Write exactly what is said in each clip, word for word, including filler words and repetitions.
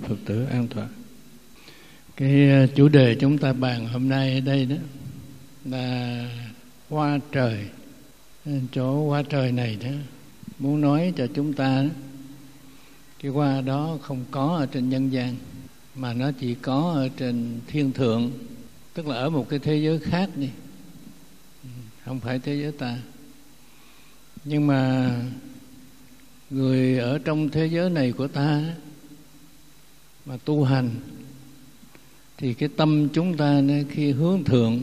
Phật tử an toàn. Cái chủ đề chúng ta bàn hôm nay ở đây đó là hoa trời. Chỗ hoa trời này đó muốn nói cho chúng ta đó, cái hoa đó không có ở trên nhân gian, mà nó chỉ có ở trên thiên thượng, tức là ở một cái thế giới khác đi, không phải thế giới ta. Nhưng mà người ở trong thế giới này của ta mà tu hành thì cái tâm chúng ta khi hướng thượng,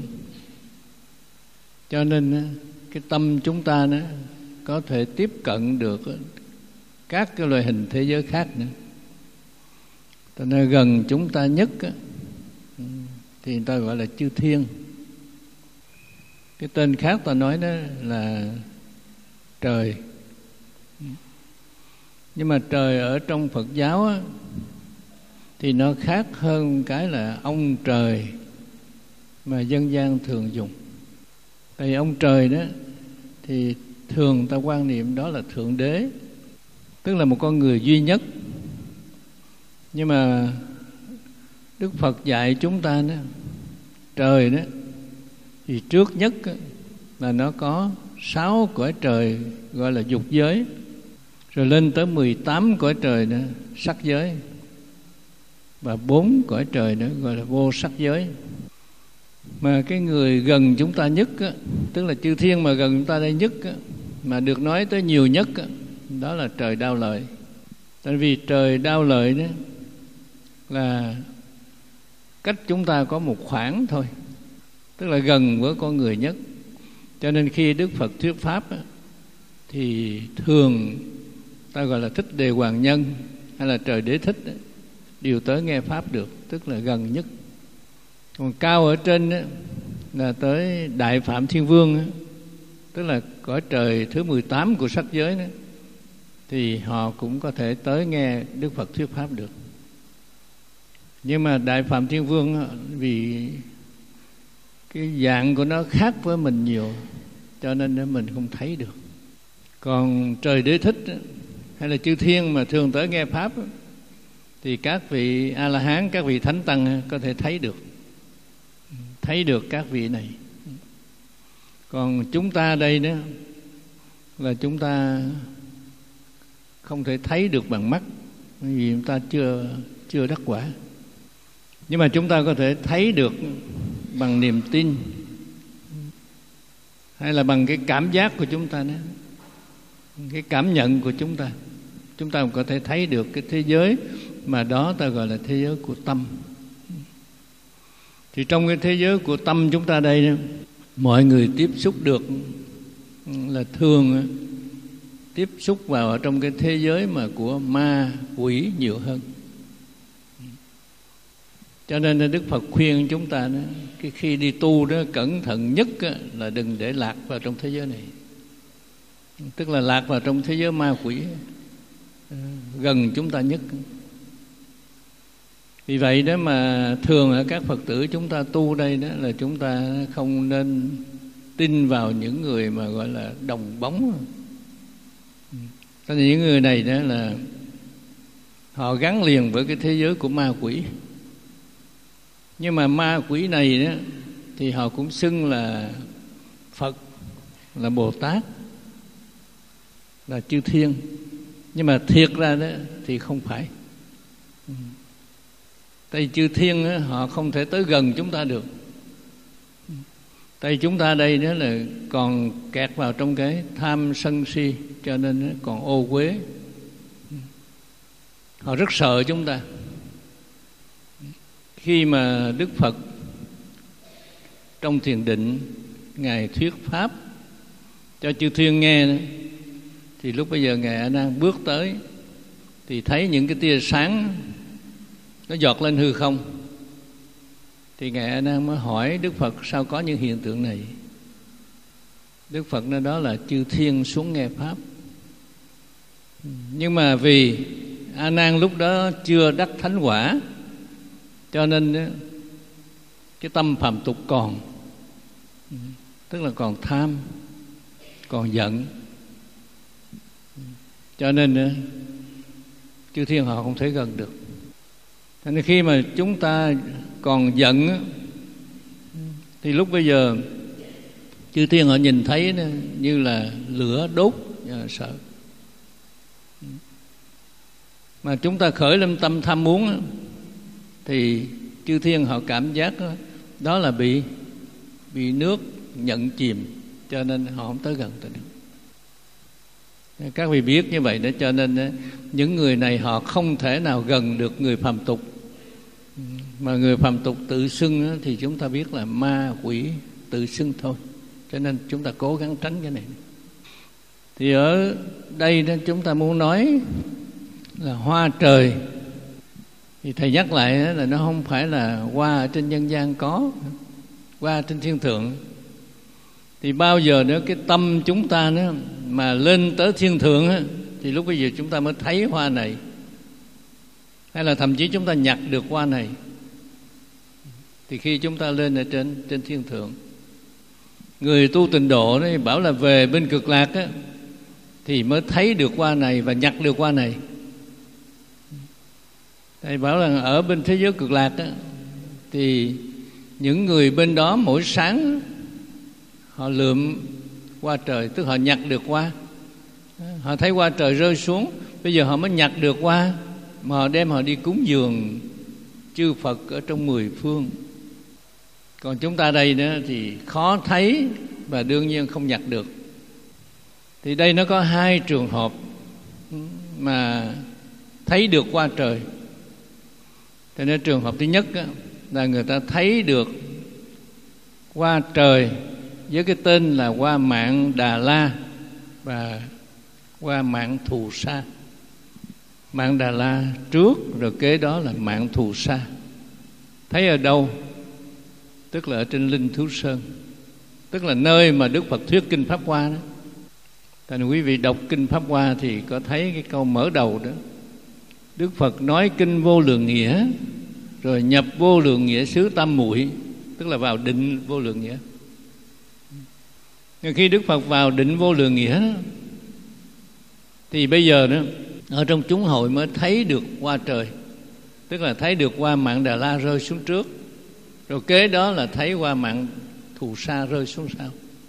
cho nên cái tâm chúng ta nó có thể tiếp cận được các cái loại hình thế giới khác nữa. Cho nên gần chúng ta nhất thì người ta gọi là chư thiên. Cái tên khác ta nói đó là trời. Nhưng mà trời ở trong Phật giáo á, thì nó khác hơn cái là ông trời mà dân gian thường dùng. Tại vì ông trời đó thì thường ta quan niệm đó là Thượng Đế, tức là một con người duy nhất. Nhưng mà Đức Phật dạy chúng ta đó, trời đó thì trước nhất là nó có sáu cõi trời gọi là dục giới, rồi lên tới mười tám cõi trời đó sắc giới, và bốn cõi trời nữa gọi là vô sắc giới. Mà cái người gần chúng ta nhất á, tức là chư thiên mà gần chúng ta đây nhất á, mà được nói tới nhiều nhất á, đó là trời Đao Lợi. Tại vì trời Đao Lợi đó là cách chúng ta có một khoảng thôi, tức là gần với con người nhất. Cho nên khi Đức Phật thuyết pháp á, thì thường ta gọi là Thích Đề Hoàng Nhân hay là trời Đế Thích á, đều tới nghe pháp được, tức là gần nhất. Còn cao ở trên á, là tới Đại Phạm Thiên Vương á, tức là cõi trời thứ mười tám của sắc giới đó, thì họ cũng có thể tới nghe Đức Phật thuyết pháp được. Nhưng mà Đại Phạm Thiên Vương á, vì cái dạng của nó khác với mình nhiều, cho nên mình không thấy được. Còn trời Đế Thích á, hay là chư thiên mà thường tới nghe pháp á, thì các vị A-la-hán, các vị thánh tăng có thể thấy được, thấy được các vị này. Còn chúng ta đây đó là chúng ta không thể thấy được bằng mắt, vì chúng ta chưa chưa đắc quả. Nhưng mà chúng ta có thể thấy được bằng niềm tin, hay là bằng cái cảm giác của chúng ta đó, cái cảm nhận của chúng ta. Chúng ta cũng có thể thấy được cái thế giới mà đó ta gọi là thế giới của tâm. Thì trong cái thế giới của tâm chúng ta đây đó, mọi người tiếp xúc được là thường tiếp xúc vào ở trong cái thế giới mà của ma quỷ nhiều hơn. Cho nên Đức Phật khuyên chúng ta đó, cái khi đi tu đó cẩn thận nhất là đừng để lạc vào trong thế giới này, tức là lạc vào trong thế giới ma quỷ gần chúng ta nhất. Vì vậy đó mà thường ở các Phật tử chúng ta tu đây đó là chúng ta không nên tin vào những người mà gọi là đồng bóng. Cho nên những người này đó là họ gắn liền với cái thế giới của ma quỷ. Nhưng mà ma quỷ này đó thì họ cũng xưng là Phật, là Bồ Tát, là chư thiên. Nhưng mà thiệt ra đó thì không phải. Tại vì chư thiên đó, họ không thể tới gần chúng ta được. Tại vì chúng ta đây đó là còn kẹt vào trong cái tham sân si, cho nên còn ô uế. Họ rất sợ chúng ta. Khi mà Đức Phật trong thiền định Ngài thuyết pháp cho chư thiên nghe đó, thì lúc bây giờ Ngài A Nan bước tới thì thấy những cái tia sáng nó giọt lên hư không. Thì Ngài A Nan mới hỏi Đức Phật sao có những hiện tượng này. Đức Phật nói đó là chư thiên xuống nghe pháp. Nhưng mà vì A Nan lúc đó chưa đắc thánh quả, cho nên cái tâm phàm tục còn, tức là còn tham, còn giận, cho nên chư thiên họ không thể gần được. Nên khi mà chúng ta còn giận thì lúc bây giờ chư thiên họ nhìn thấy như là lửa đốt, sợ. Mà chúng ta khởi lên tâm tham muốn thì chư thiên họ cảm giác đó là bị bị nước nhận chìm, cho nên họ không tới gần tới được. Các vị biết như vậy đó, cho nên những người này họ không thể nào gần được người phàm tục. Mà người phàm tục tự xưng thì chúng ta biết là ma quỷ tự xưng thôi, cho nên chúng ta cố gắng tránh cái này. Thì ở đây đó chúng ta muốn nói là hoa trời, thì thầy nhắc lại là nó không phải là hoa ở trên nhân gian có, hoa trên thiên thượng. Thì bao giờ nữa cái tâm chúng ta nữa mà lên tới thiên thượng á, thì lúc bây giờ chúng ta mới thấy hoa này, hay là thậm chí chúng ta nhặt được hoa này. Thì khi chúng ta lên ở trên trên thiên thượng, người tu tịnh độ đấy bảo là về bên cực lạc á, thì mới thấy được hoa này và nhặt được hoa này. Thầy bảo là ở bên thế giới cực lạc á, thì những người bên đó mỗi sáng họ lượm hoa trời, tức họ nhặt được hoa. Họ thấy hoa trời rơi xuống, bây giờ họ mới nhặt được hoa, mà họ đem họ đi cúng dường chư Phật ở trong mười phương. Còn chúng ta đây nữa thì khó thấy và đương nhiên không nhặt được. Thì đây nó có hai trường hợp mà thấy được hoa trời. Cho nên trường hợp thứ nhất là người ta thấy được hoa trời với cái tên là hoa Mạn Đà La và hoa Mạn Thù Sa. Mạn Đà La trước, rồi kế đó là Mạn Thù Sa. Thấy ở đâu? Tức là ở trên Linh Thú Sơn, tức là nơi mà Đức Phật thuyết Kinh Pháp Hoa đó. Thành quý vị đọc Kinh Pháp Hoa thì có thấy cái câu mở đầu đó: Đức Phật nói Kinh Vô Lượng Nghĩa, rồi nhập Vô Lượng Nghĩa xứ Tam Muội, tức là vào định Vô Lượng Nghĩa. Nhưng khi Đức Phật vào định Vô Lượng Nghĩa đó, thì bây giờ đó ở trong chúng hội mới thấy được hoa trời, tức là thấy được hoa Mạn Đà La rơi xuống trước, rồi kế đó là thấy hoa Mạn Thù Sa rơi xuống sau.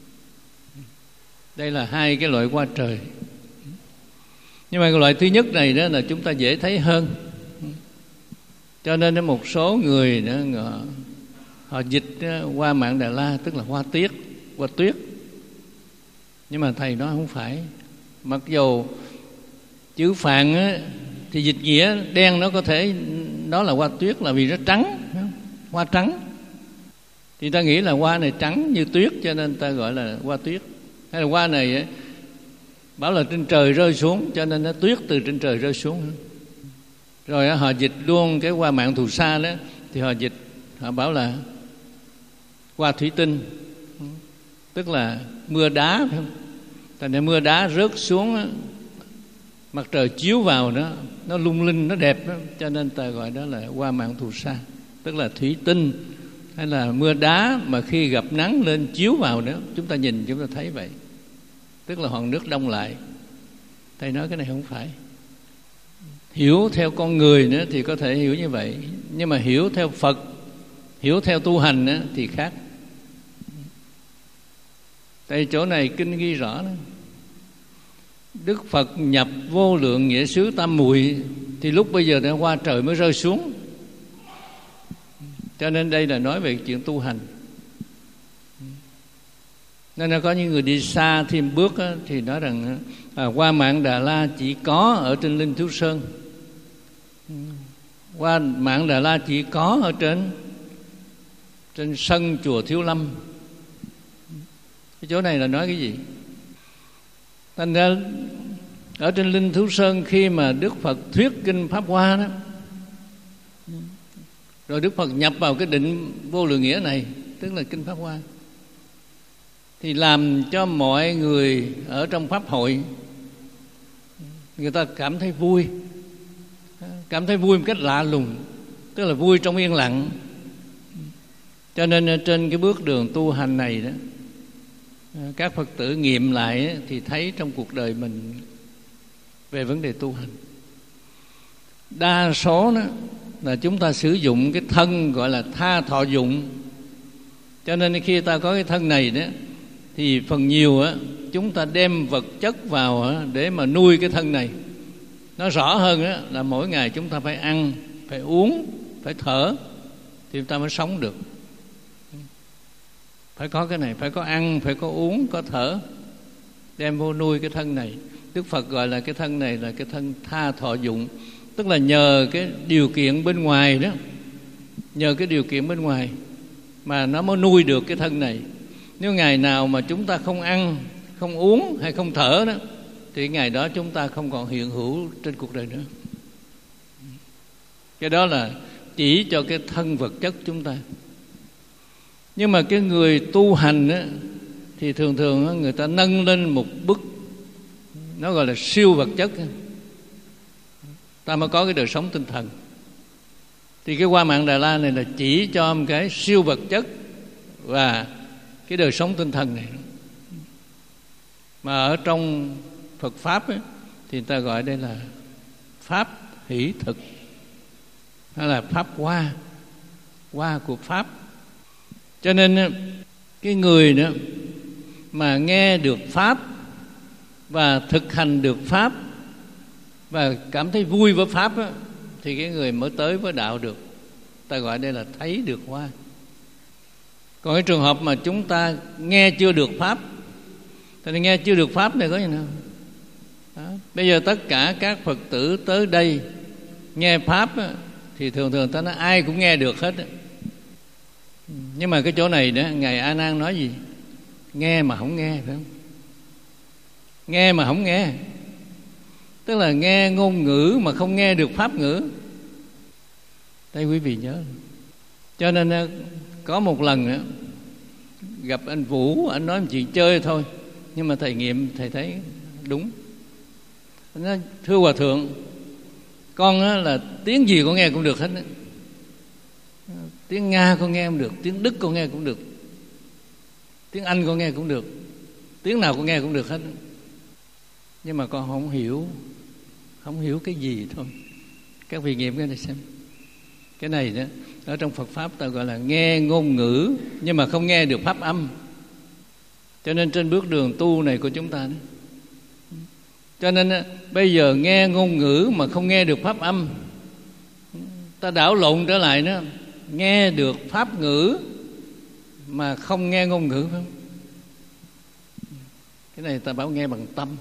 Đây là hai cái loại hoa trời. Nhưng mà cái loại thứ nhất này đó là chúng ta dễ thấy hơn, cho nên một số người đó họ, họ dịch hoa Mạn Đà La tức là hoa tuyết, hoa tuyết. Nhưng mà thầy nói không phải. Mặc dù chữ Phạn á, thì dịch nghĩa đen nó có thể đó là hoa tuyết là vì nó trắng, hoa trắng. Thì ta nghĩ là hoa này trắng như tuyết cho nên ta gọi là hoa tuyết. Hay là hoa này á, bảo là trên trời rơi xuống cho nên nó tuyết từ trên trời rơi xuống. Rồi á, họ dịch luôn cái hoa Mạn Thù Sa đó, thì họ dịch họ bảo là hoa thủy tinh, tức là mưa đá, phải không? Thành ra mưa đá rớt xuống á, mặt trời chiếu vào đó, nó lung linh, nó đẹp đó, cho nên ta gọi đó là hoa Mạn Thù Sa, tức là thủy tinh hay là mưa đá mà khi gặp nắng lên chiếu vào đó, chúng ta nhìn chúng ta thấy vậy, tức là hòn nước đông lại. Thầy nói cái này không phải. Hiểu theo con người nữa thì có thể hiểu như vậy, nhưng mà hiểu theo Phật, hiểu theo tu hành nữa thì khác. Tại chỗ này kinh ghi rõ đó, Đức Phật nhập Vô Lượng Nghĩa xứ Tam Muội, thì lúc bây giờ đã hoa trời mới rơi xuống. Cho nên đây là nói về chuyện tu hành. Nên là có những người đi xa thêm bước á, thì nói rằng à, hoa Mạn Đà La chỉ có ở trên Linh Thú Sơn, hoa Mạn Đà La chỉ có ở trên trên sân chùa Thiếu Lâm. Cái chỗ này là nói cái gì? Thành ra ở trên Linh Thú Sơn khi mà Đức Phật thuyết Kinh Pháp Hoa đó, rồi Đức Phật nhập vào cái định Vô Lượng Nghĩa này, tức là Kinh Pháp Hoa, thì làm cho mọi người ở trong Pháp hội người ta cảm thấy vui, cảm thấy vui một cách lạ lùng, tức là vui trong yên lặng. Cho nên trên cái bước đường tu hành này đó, các Phật tử nghiệm lại thì thấy trong cuộc đời mình về vấn đề tu hành, đa số đó là chúng ta sử dụng cái thân gọi là tha thọ dụng. Cho nên khi ta có cái thân này đó thì phần nhiều á, chúng ta đem vật chất vào á, để mà nuôi cái thân này. Nó rõ hơn á, là mỗi ngày chúng ta phải ăn, phải uống, phải thở thì chúng ta mới sống được. Phải có cái này, phải có ăn, phải có uống, có thở, đem vô nuôi cái thân này. Đức Phật gọi là cái thân này là cái thân tha thọ dụng. Tức là nhờ cái điều kiện bên ngoài đó, nhờ cái điều kiện bên ngoài mà nó mới nuôi được cái thân này. Nếu ngày nào mà chúng ta không ăn, không uống hay không thở đó, thì ngày đó chúng ta không còn hiện hữu trên cuộc đời nữa. Cái đó là chỉ cho cái thân vật chất chúng ta. Nhưng mà cái người tu hành á, thì thường thường á, người ta nâng lên một bước, nó gọi là siêu vật chất, ta mới có cái đời sống tinh thần. Thì cái Hoa Mạng Đà La này là chỉ cho một cái siêu vật chất và cái đời sống tinh thần này. Mà ở trong Phật Pháp ấy, thì người ta gọi đây là Pháp hỷ thực, hay là Pháp hoa, hoa của Pháp. Cho nên cái người đó mà nghe được Pháp và thực hành được Pháp và cảm thấy vui với Pháp đó, thì cái người mới tới với đạo được. Ta gọi đây là thấy được hoa. Còn cái trường hợp mà chúng ta nghe chưa được Pháp, thì nghe chưa được Pháp này có gì nào đó. Bây giờ tất cả các Phật tử tới đây nghe Pháp á, thì thường thường ta nói ai cũng nghe được hết á. Nhưng mà cái chỗ này đó, Ngài A Nan nói gì? Nghe mà không nghe, phải không? Nghe mà không nghe, tức là nghe ngôn ngữ mà không nghe được pháp ngữ. Đây quý vị nhớ. Cho nên có một lần đó, gặp anh Vũ, anh nói một chuyện chơi thôi, nhưng mà thầy nghiệm thầy thấy đúng. Anh nói, thưa Hòa Thượng, con á, là tiếng gì con nghe cũng được hết đó. Tiếng Nga con nghe cũng được, tiếng Đức con nghe cũng được, tiếng Anh con nghe cũng được, tiếng nào con nghe cũng được hết. Nhưng mà con không hiểu, không hiểu cái gì thôi. Các vị nghiệm cái này xem. Cái này đó, ở trong Phật Pháp ta gọi là nghe ngôn ngữ nhưng mà không nghe được pháp âm. Cho nên trên bước đường tu này của chúng ta đó, cho nên bây giờ nghe ngôn ngữ mà không nghe được pháp âm, ta đảo lộn trở lại đó, nghe được pháp ngữ mà không nghe ngôn ngữ, phải không? Cái này ta bảo nghe bằng tâm.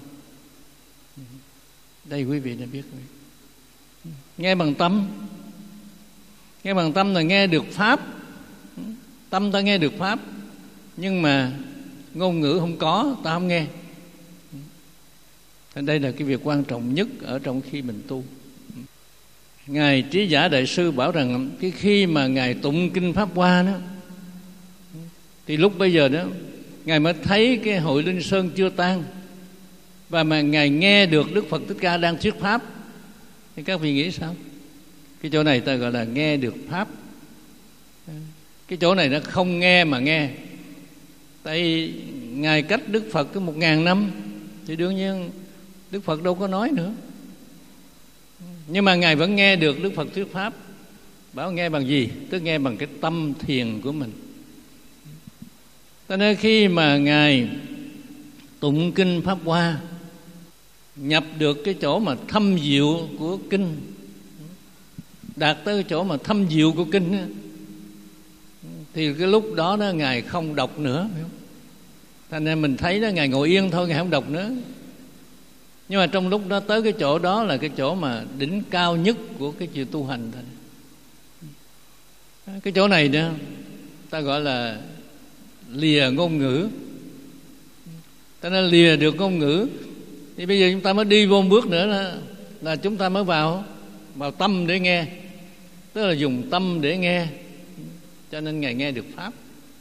Đây quý vị đã biết rồi. Nghe bằng tâm. Nghe bằng tâm là nghe được pháp. Tâm ta nghe được pháp, nhưng mà ngôn ngữ không có, ta không nghe. Đây là cái việc quan trọng nhất ở trong khi mình tu. Ngài Trí Giả Đại Sư bảo rằng cái khi mà Ngài tụng kinh Pháp Hoa đó, thì lúc bây giờ đó Ngài mới thấy cái hội Linh Sơn chưa tan, và mà Ngài nghe được Đức Phật Thích Ca đang thuyết Pháp. Thì các vị nghĩ sao? Cái chỗ này ta gọi là nghe được Pháp. Cái chỗ này nó không nghe mà nghe. Tại Ngài cách Đức Phật có một ngàn năm, thì đương nhiên Đức Phật đâu có nói nữa. Nhưng mà Ngài vẫn nghe được Đức Phật thuyết Pháp. Bảo nghe bằng gì? Tức nghe bằng cái tâm thiền của mình. Cho nên khi mà Ngài tụng kinh Pháp Hoa, nhập được cái chỗ mà thâm diệu của kinh, đạt tới cái chỗ mà thâm diệu của kinh á, thì cái lúc đó đó Ngài không đọc nữa. Thành nên mình thấy đó, Ngài ngồi yên thôi, Ngài không đọc nữa. Nhưng mà trong lúc đó tới cái chỗ đó là cái chỗ mà đỉnh cao nhất của cái chuyện tu hành thôi. Cái chỗ này đó ta gọi là lìa ngôn ngữ. Ta nói lìa được ngôn ngữ, thì bây giờ chúng ta mới đi vô một bước nữa là, là chúng ta mới vào vào tâm để nghe. Tức là dùng tâm để nghe. Cho nên Ngài nghe được Pháp.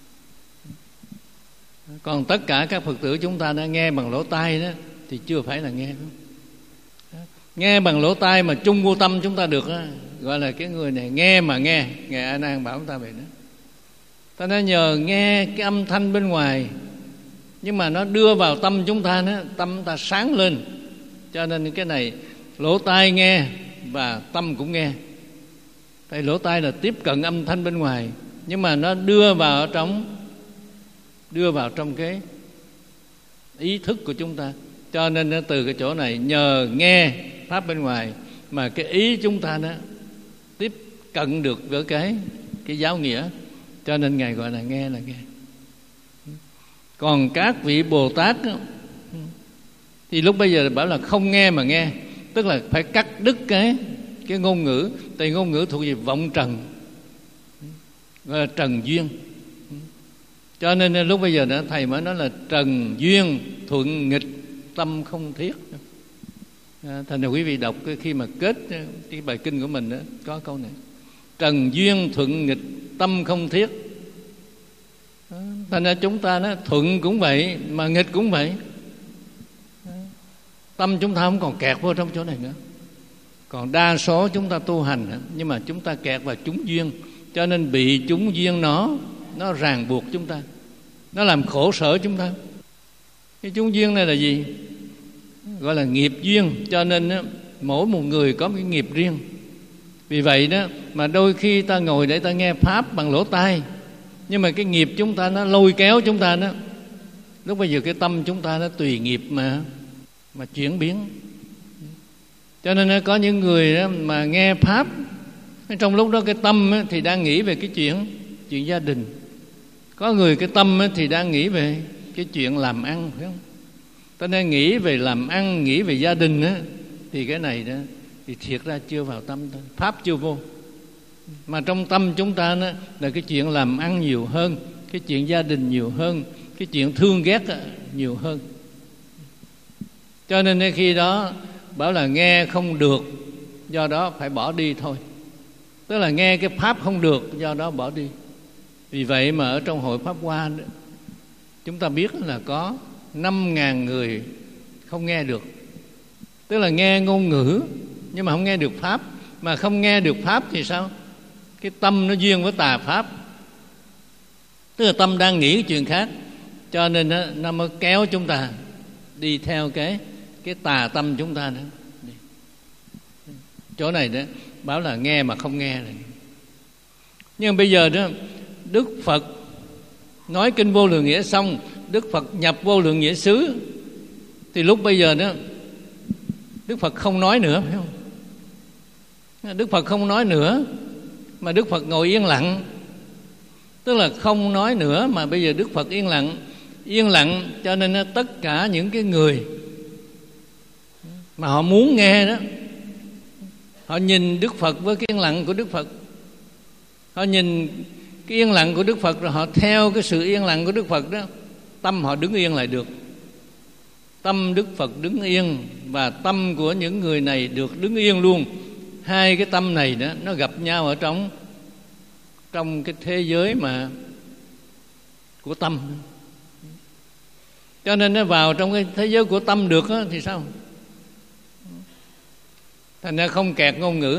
Còn tất cả các Phật tử chúng ta đã nghe bằng lỗ tai đó, thì chưa phải là nghe. Nghe bằng lỗ tai mà chung vô tâm chúng ta được đó, gọi là cái người này nghe mà nghe. Ngài A Nan bảo chúng ta vậy đó. Ta nói nhờ nghe cái âm thanh bên ngoài, nhưng mà nó đưa vào tâm chúng ta đó, tâm ta sáng lên. Cho nên cái này lỗ tai nghe và tâm cũng nghe. Tại lỗ tai là tiếp cận âm thanh bên ngoài, nhưng mà nó đưa vào ở trong đưa vào trong cái ý thức của chúng ta. Cho nên nó từ cái chỗ này nhờ nghe pháp bên ngoài mà cái ý chúng ta nó tiếp cận được với cái cái giáo nghĩa. Cho nên Ngài gọi là nghe là nghe. Còn các vị Bồ Tát thì lúc bây giờ bảo là không nghe mà nghe, tức là phải cắt đứt cái cái ngôn ngữ. Tại ngôn ngữ thuộc về vọng trần, gọi là trần duyên. Cho nên lúc bây giờ đó thầy mới nói là trần duyên thuận nghịch tâm không thiết. À, thành ra quý vị đọc khi mà kết cái bài kinh của mình đó, có câu này: trần duyên thuận nghịch tâm không thiết. À, thành ra chúng ta đó, thuận cũng vậy mà nghịch cũng vậy. À, tâm chúng ta không còn kẹt vô trong chỗ này nữa. Còn đa số chúng ta tu hành, nhưng mà chúng ta kẹt vào chúng duyên, cho nên bị chúng duyên nó nó ràng buộc chúng ta, nó làm khổ sở chúng ta. Cái chúng duyên này là gì? Gọi là nghiệp duyên. Cho nên đó, mỗi một người có một cái nghiệp riêng. Vì vậy đó mà đôi khi ta ngồi để ta nghe pháp bằng lỗ tai, nhưng mà cái nghiệp chúng ta nó lôi kéo chúng ta đó. Lúc bây giờ cái tâm chúng ta nó tùy nghiệp mà mà chuyển biến. Cho nên có những người đó mà nghe pháp, trong lúc đó cái tâm thì đang nghĩ về cái chuyện chuyện gia đình. Có người cái tâm thì đang nghĩ về cái chuyện làm ăn, phải không? Ta nên nghĩ về làm ăn, nghĩ về gia đình á, thì cái này đó thì thiệt ra chưa vào tâm thôi, pháp chưa vô. Mà trong tâm chúng ta đó là cái chuyện làm ăn nhiều hơn, cái chuyện gia đình nhiều hơn, cái chuyện thương ghét nhiều hơn. Cho nên khi đó bảo là nghe không được, do đó phải bỏ đi thôi. Tức là nghe cái pháp không được, do đó bỏ đi. Vì vậy mà ở trong hội Pháp Hoa đó, chúng ta biết là có năm ngàn người không nghe được. Tức là nghe ngôn ngữ nhưng mà không nghe được pháp. Mà không nghe được pháp thì sao? Cái tâm nó duyên với tà pháp, tức là tâm đang nghĩ cái chuyện khác, cho nên nó, nó mới kéo chúng ta đi theo cái cái tà tâm chúng ta nữa. Chỗ này đó bảo là nghe mà không nghe này. Nhưng bây giờ đó Đức Phật nói kinh Vô Lượng Nghĩa xong, Đức Phật nhập Vô Lượng Nghĩa xứ, thì lúc bây giờ đó Đức Phật không nói nữa, phải không? Đức Phật không nói nữa, mà Đức Phật ngồi yên lặng. Tức là không nói nữa mà bây giờ Đức Phật yên lặng. Yên lặng cho nên tất cả những cái người mà họ muốn nghe đó, họ nhìn Đức Phật với cái yên lặng của Đức Phật. Họ nhìn cái yên lặng của Đức Phật rồi họ theo cái sự yên lặng của Đức Phật đó, tâm họ đứng yên lại được. Tâm Đức Phật đứng yên và tâm của những người này được đứng yên luôn. Hai cái tâm này đó nó gặp nhau ở trong trong cái thế giới mà của tâm. Cho nên nó vào trong cái thế giới của tâm được đó, thì sao? Thành ra không kẹt ngôn ngữ.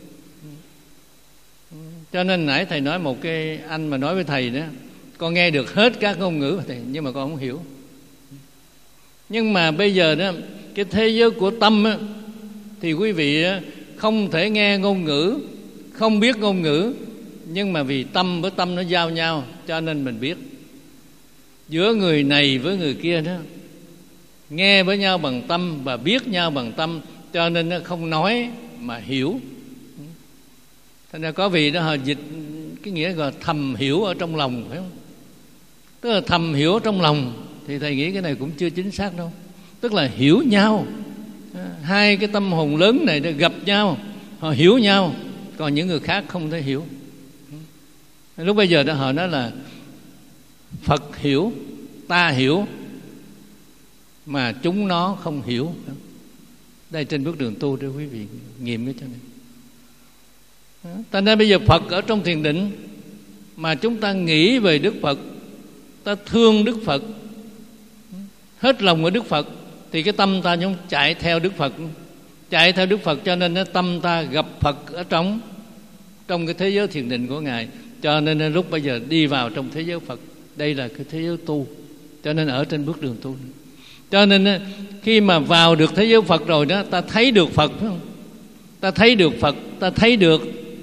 Cho nên nãy thầy nói một cái anh mà nói với thầy đó, con nghe được hết các ngôn ngữ thầy, nhưng mà con không hiểu. Nhưng mà bây giờ đó, cái thế giới của tâm á, thì quý vị á, không thể nghe ngôn ngữ, không biết ngôn ngữ, nhưng mà vì tâm với tâm nó giao nhau, cho nên mình biết. Giữa người này với người kia đó, nghe với nhau bằng tâm và biết nhau bằng tâm, cho nên nó không nói mà hiểu. Thành ra có vị đó họ dịch cái nghĩa gọi thầm hiểu ở trong lòng, phải không? Tức là thầm hiểu ở trong lòng, thì thầy nghĩ cái này cũng chưa chính xác đâu. Tức là hiểu nhau, hai cái tâm hồn lớn này đã gặp nhau, họ hiểu nhau, còn những người khác không thể hiểu. Lúc bây giờ đó họ nói là Phật hiểu, ta hiểu, mà chúng nó không hiểu. Đây trên bước đường tu để quý vị nghiệm cái chỗ này. Thành ra bây giờ Phật ở trong thiền định, mà chúng ta nghĩ về Đức Phật, ta thương Đức Phật, hết lòng với Đức Phật, thì cái tâm ta cũng chạy theo Đức Phật, chạy theo Đức Phật. Cho nên tâm ta gặp Phật ở trong trong cái thế giới thiền định của Ngài. Cho nên lúc bây giờ đi vào trong thế giới Phật, đây là cái thế giới tu. Cho nên ở trên bước đường tu. Cho nên khi mà vào được thế giới Phật rồi đó, ta thấy được Phật, phải không? Ta thấy được Phật, ta thấy được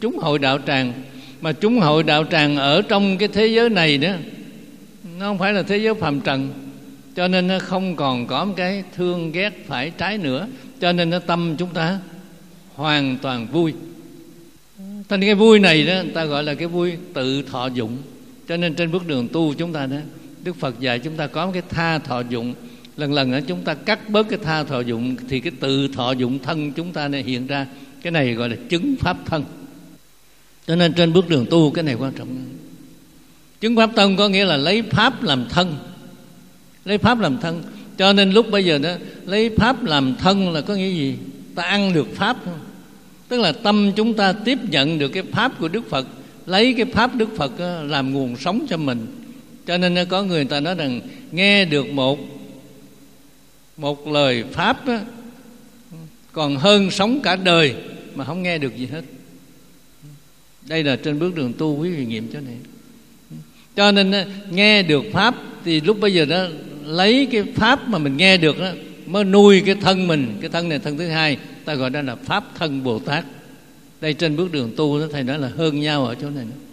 chúng hội đạo tràng. Mà chúng hội đạo tràng ở trong cái thế giới này đó, nó không phải là thế giới phàm trần, cho nên nó không còn có một cái thương ghét phải trái nữa, cho nên nó tâm chúng ta hoàn toàn vui. Thành cái vui này đó ta gọi là cái vui tự thọ dụng. Cho nên trên bước đường tu chúng ta đó, Đức Phật dạy chúng ta có cái tha thọ dụng. Lần lần đó chúng ta cắt bớt cái tha thọ dụng thì cái tự thọ dụng thân chúng ta này hiện ra. Cái này gọi là chứng pháp thân. Cho nên trên bước đường tu cái này quan trọng. Chứng pháp thân có nghĩa là lấy pháp làm thân. Lấy pháp làm thân. Cho nên lúc bây giờ đó, lấy pháp làm thân là có nghĩa gì? Ta ăn được pháp không? Tức là tâm chúng ta tiếp nhận được cái pháp của Đức Phật, lấy cái pháp Đức Phật làm nguồn sống cho mình. Cho nên có người ta nói rằng nghe được một một lời pháp đó, còn hơn sống cả đời mà không nghe được gì hết. Đây là trên bước đường tu, quý vị nghiệm chỗ này. Cho nên nghe được pháp thì lúc bây giờ đó lấy cái pháp mà mình nghe được đó mới nuôi cái thân mình. Cái thân này thân thứ hai, ta gọi đó là pháp thân Bồ Tát. Đây trên bước đường tu đó, thầy nói là hơn nhau ở chỗ này nữa.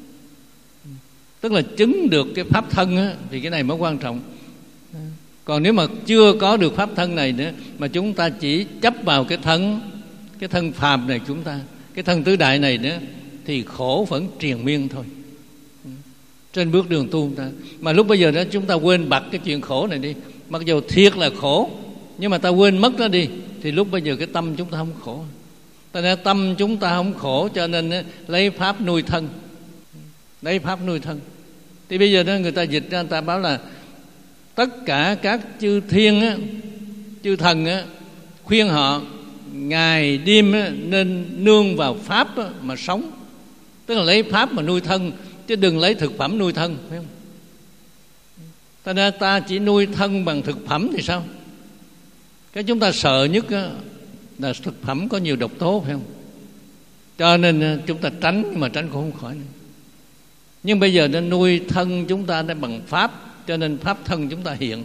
Tức là chứng được cái pháp thân á, thì cái này mới quan trọng. Còn nếu mà chưa có được pháp thân này nữa, mà chúng ta chỉ chấp vào cái thân, cái thân phàm này chúng ta, cái thân tứ đại này nữa, thì khổ vẫn triền miên thôi. Trên bước đường tu ta, mà lúc bây giờ đó chúng ta quên bặt cái chuyện khổ này đi. Mặc dù thiệt là khổ, nhưng mà ta quên mất nó đi, thì lúc bây giờ cái tâm chúng ta không khổ. Ta nói tâm chúng ta không khổ, cho nên lấy pháp nuôi thân. Lấy pháp nuôi thân. Thì bây giờ đó người ta dịch ra, người ta báo là tất cả các chư thiên á, chư thần á, khuyên họ ngày đêm á, nên nương vào pháp á, mà sống. Tức là lấy pháp mà nuôi thân, chứ đừng lấy thực phẩm nuôi thân, phải không? Ta nói ta chỉ nuôi thân bằng thực phẩm thì sao? Cái chúng ta sợ nhất á, là thực phẩm có nhiều độc tố, phải không? Cho nên chúng ta tránh, nhưng mà tránh cũng không khỏi nữa. Nhưng bây giờ nên nuôi thân chúng ta đã bằng pháp, cho nên pháp thân chúng ta hiện.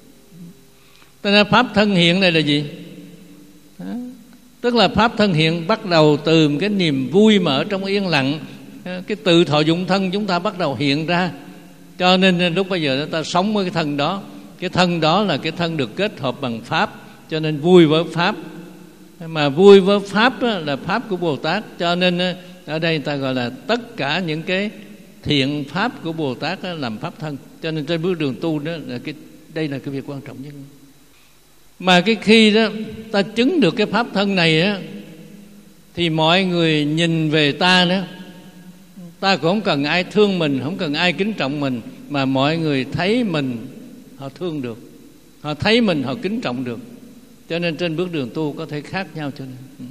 Cho nên pháp thân hiện này là gì? Đó. Tức là pháp thân hiện bắt đầu từ cái niềm vui mà ở trong yên lặng, cái tự thọ dụng thân chúng ta bắt đầu hiện ra. Cho nên lúc bây giờ ta sống với cái thân đó. Cái thân đó là cái thân được kết hợp bằng pháp, cho nên vui với pháp. Mà vui với pháp là pháp của Bồ Tát. Cho nên ở đây ta gọi là tất cả những cái thiện pháp của Bồ Tát làm pháp thân. Cho nên trên bước đường tu đó là cái, đây là cái việc quan trọng nhất. Mà cái khi đó ta chứng được cái pháp thân này á, thì mọi người nhìn về ta nữa, ta cũng không cần ai thương mình, không cần ai kính trọng mình, mà mọi người thấy mình họ thương được, họ thấy mình họ kính trọng được. Cho nên trên bước đường tu có thể khác nhau cho nên.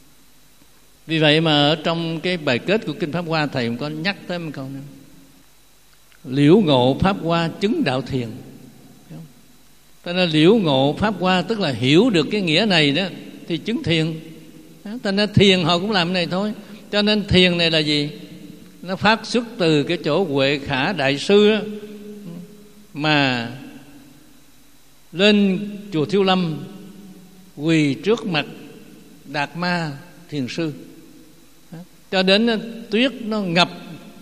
Vì vậy mà ở trong cái bài kết của Kinh Pháp Hoa, thầy cũng có nhắc tới một câu nữa: liễu ngộ Pháp Hoa chứng đạo thiền. Ta nói liễu ngộ Pháp Hoa tức là hiểu được cái nghĩa này đó thì chứng thiền. Ta nói thiền họ cũng làm cái này thôi. Cho nên thiền này là gì? Nó phát xuất từ cái chỗ Huệ Khả Đại Sư đó, mà lên chùa Thiếu Lâm quỳ trước mặt Đạt Ma Thiền Sư, cho đến tuyết nó ngập,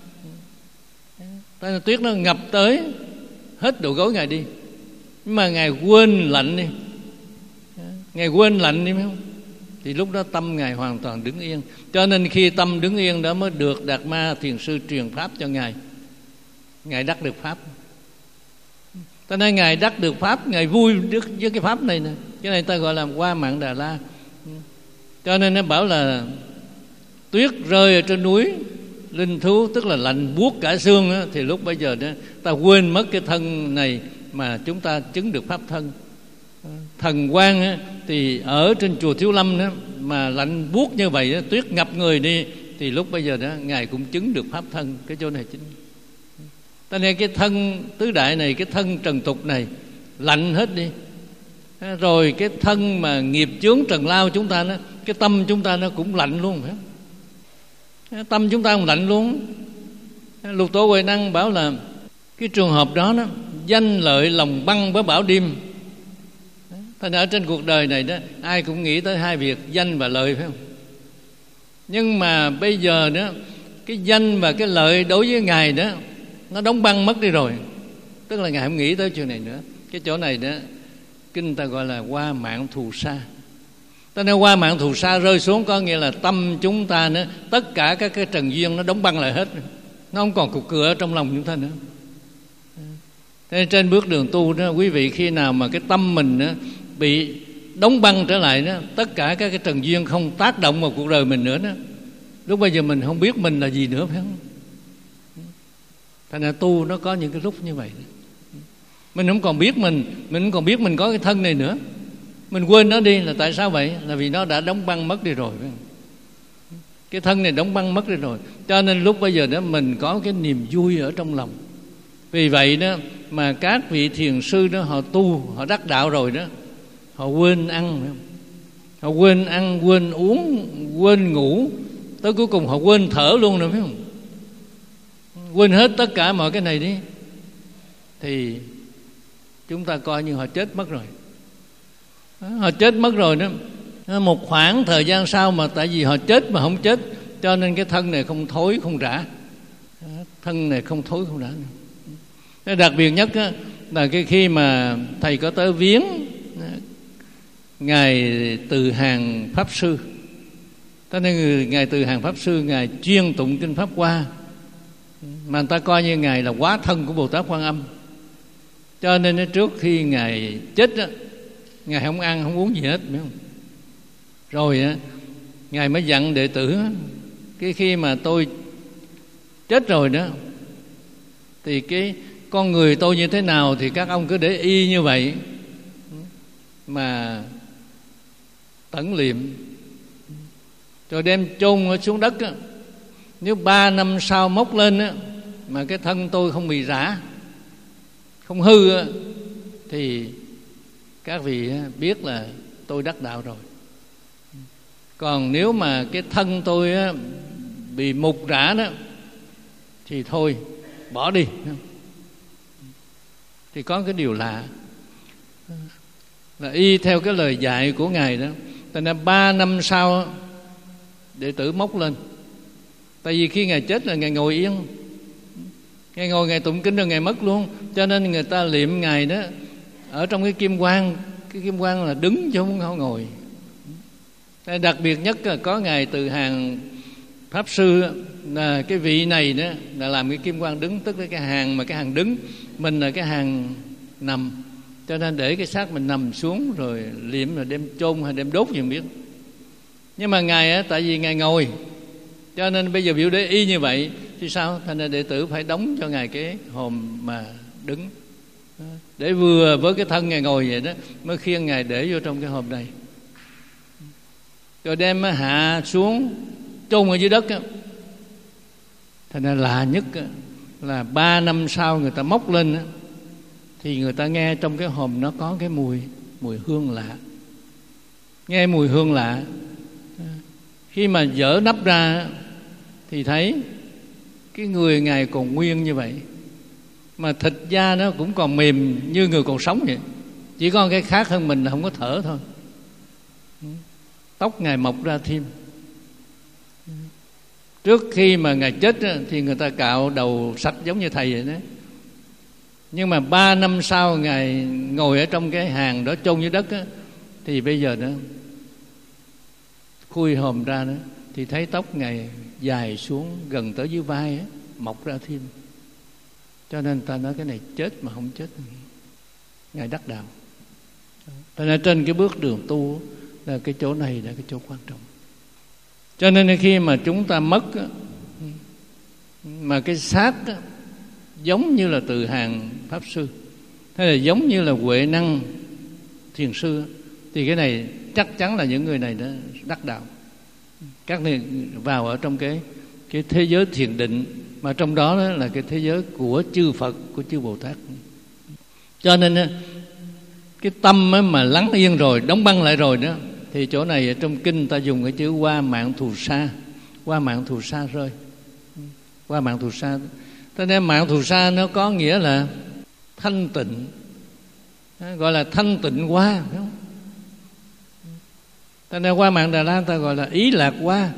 tuyết nó ngập tới hết đầu gối Ngài đi. Nhưng mà Ngài quên lạnh đi, Ngài quên lạnh đi, phải không? Thì lúc đó tâm Ngài hoàn toàn đứng yên. Cho nên khi tâm đứng yên đó mới được Đạt Ma Thiền Sư truyền pháp cho Ngài. Ngài đắc được pháp. Cho nên Ngài đắc được pháp, Ngài vui với cái pháp này nè. Cái này ta gọi là Hoa Mạn Đà La. Cho nên nó bảo là tuyết rơi ở trên núi linh thú, tức là lạnh buốt cả xương đó, thì lúc bây giờ đó ta quên mất cái thân này mà chúng ta chứng được pháp thân. Thần quang á, thì ở trên chùa Thiếu Lâm đó, mà lạnh buốt như vậy đó, tuyết ngập người đi, thì lúc bây giờ đó Ngài cũng chứng được pháp thân. Cái chỗ này chính. Ta nên cái thân tứ đại này, cái thân trần tục này lạnh hết đi. Rồi cái thân mà nghiệp chướng trần lao chúng ta đó, cái tâm chúng ta nó cũng lạnh luôn, phải không? Tâm chúng ta cũng lạnh luôn. Lục Tổ Huệ Năng bảo là cái trường hợp đó đó, danh lợi lòng băng với bão đêm. Thành ở trên cuộc đời này đó, ai cũng nghĩ tới hai việc danh và lợi, phải không? Nhưng mà bây giờ đó, cái danh và cái lợi đối với Ngài đó nó đóng băng mất đi rồi. Tức là Ngài không nghĩ tới chuyện này nữa. Cái chỗ này đó kinh ta gọi là hoa mạng thù sa. Ta nói hoa mạng thù sa rơi xuống có nghĩa là tâm chúng ta nữa, tất cả các cái trần duyên nó đóng băng lại hết, nó không còn cục cửa trong lòng chúng ta nữa. Thế nên trên bước đường tu đó, quý vị khi nào mà cái tâm mình đó bị đóng băng trở lại đó, tất cả các cái trần duyên không tác động vào cuộc đời mình nữa đó, lúc bây giờ mình không biết mình là gì nữa, phải không? Thành ra tu nó có những cái lúc như vậy. Mình không còn biết mình, mình không còn biết mình có cái thân này nữa. Mình quên nó đi là tại sao vậy? Là vì nó đã đóng băng mất đi rồi. Cái thân này đóng băng mất đi rồi. Cho nên lúc bây giờ đó mình có cái niềm vui ở trong lòng. Vì vậy đó mà các vị thiền sư đó họ tu, họ đắc đạo rồi đó, họ quên ăn, họ quên ăn, quên uống, quên ngủ, tới cuối cùng họ quên thở luôn rồi, phải không? Quên hết tất cả mọi cái này đi, thì chúng ta coi như họ chết mất rồi. Họ chết mất rồi đó. Một khoảng thời gian sau mà tại vì họ chết mà không chết, cho nên cái thân này không thối không rã. Thân này không thối không rã. Cái đặc biệt nhất á, là cái khi mà thầy có tới viếng Ngài Từ Hàng Pháp Sư. Cho nên Ngài Từ Hàng Pháp Sư, Ngài chuyên tụng kinh Pháp Hoa, mà người ta coi như Ngài là hóa thân của Bồ Tát Quan Âm. Cho nên trước khi Ngài chết á, Ngài không ăn không uống gì hết, phải không? Rồi á, Ngài mới dặn đệ tử, cái khi mà tôi chết rồi đó, thì cái con người tôi như thế nào thì các ông cứ để y như vậy mà tẩn liệm, rồi đem chôn xuống đất á. Nếu ba năm sau móc lên á, mà cái thân tôi không bị rã, không hư á, thì các vị biết là tôi đắc đạo rồi. Còn nếu mà cái thân tôi á, bị mục rã đó, thì thôi bỏ đi. Thì có cái điều lạ là y theo cái lời dạy của Ngài đó. Tại nên ba năm sau đệ tử móc lên. Tại vì khi Ngài chết là Ngài ngồi yên, Ngài ngồi Ngài tụng kinh rồi Ngài mất luôn. Cho nên người ta liệm Ngài đó ở trong cái kim quang. Cái kim quang là đứng chứ không ngồi. Đặc biệt nhất là có Ngài Từ Hàng Pháp Sư, là cái vị này đó là làm cái kim quang đứng, tức là cái hàng mà cái hàng đứng, mình là cái hàng nằm. Cho nên để cái xác mình nằm xuống rồi liệm, rồi đem chôn hay đem đốt gì không biết. Nhưng mà Ngài á, tại vì Ngài ngồi, cho nên bây giờ biểu để y như vậy thì sao? Thành ra đệ tử phải đóng cho Ngài cái hòm mà đứng, để vừa với cái thân Ngài ngồi vậy đó, mới khiêng Ngài để vô trong cái hòm này, rồi đem hạ xuống chôn ở dưới đất á. Thành ra lạ nhất á, là ba năm sau người ta móc lên á, thì người ta nghe trong cái hòm nó có cái mùi mùi hương lạ. Nghe mùi hương lạ, khi mà dỡ nắp ra thì thấy cái người Ngài còn nguyên như vậy, mà thịt da nó cũng còn mềm như người còn sống vậy. Chỉ có cái khác hơn mình là không có thở thôi. Tóc Ngài mọc ra thêm. Trước khi mà Ngài chết thì người ta cạo đầu sạch giống như thầy vậy đó. Nhưng mà ba năm sau Ngài ngồi ở trong cái hàng đó chôn dưới đất á, thì bây giờ đó khui hòm ra đó, thì thấy tóc Ngài dài xuống gần tới dưới vai á, mọc ra thêm. Cho nên ta nói cái này chết mà không chết, Ngài đắc đạo. Cho nên trên cái bước đường tu là cái chỗ này là cái chỗ quan trọng. Cho nên khi mà chúng ta mất á, mà cái xác á, giống như là Từ Hàng Pháp Sư hay là giống như là Huệ Năng Thiền Sư, thì cái này chắc chắn là những người này đã đắc đạo. Các này vào ở trong cái cái thế giới thiền định, mà trong đó, đó là cái thế giới của chư Phật, của chư Bồ Tát. Cho nên cái tâm mà lắng yên rồi, đóng băng lại rồi đó, thì chỗ này ở trong kinh ta dùng cái chữ hoa mạng thù sa. Hoa mạng thù sa rơi. Hoa mạng thù sa. Cho nên mạng thù sa nó có nghĩa là thanh tịnh, gọi là thanh tịnh hoa, phải không? Cho nên hoa mạng Đà La ta gọi là ý lạc hoa.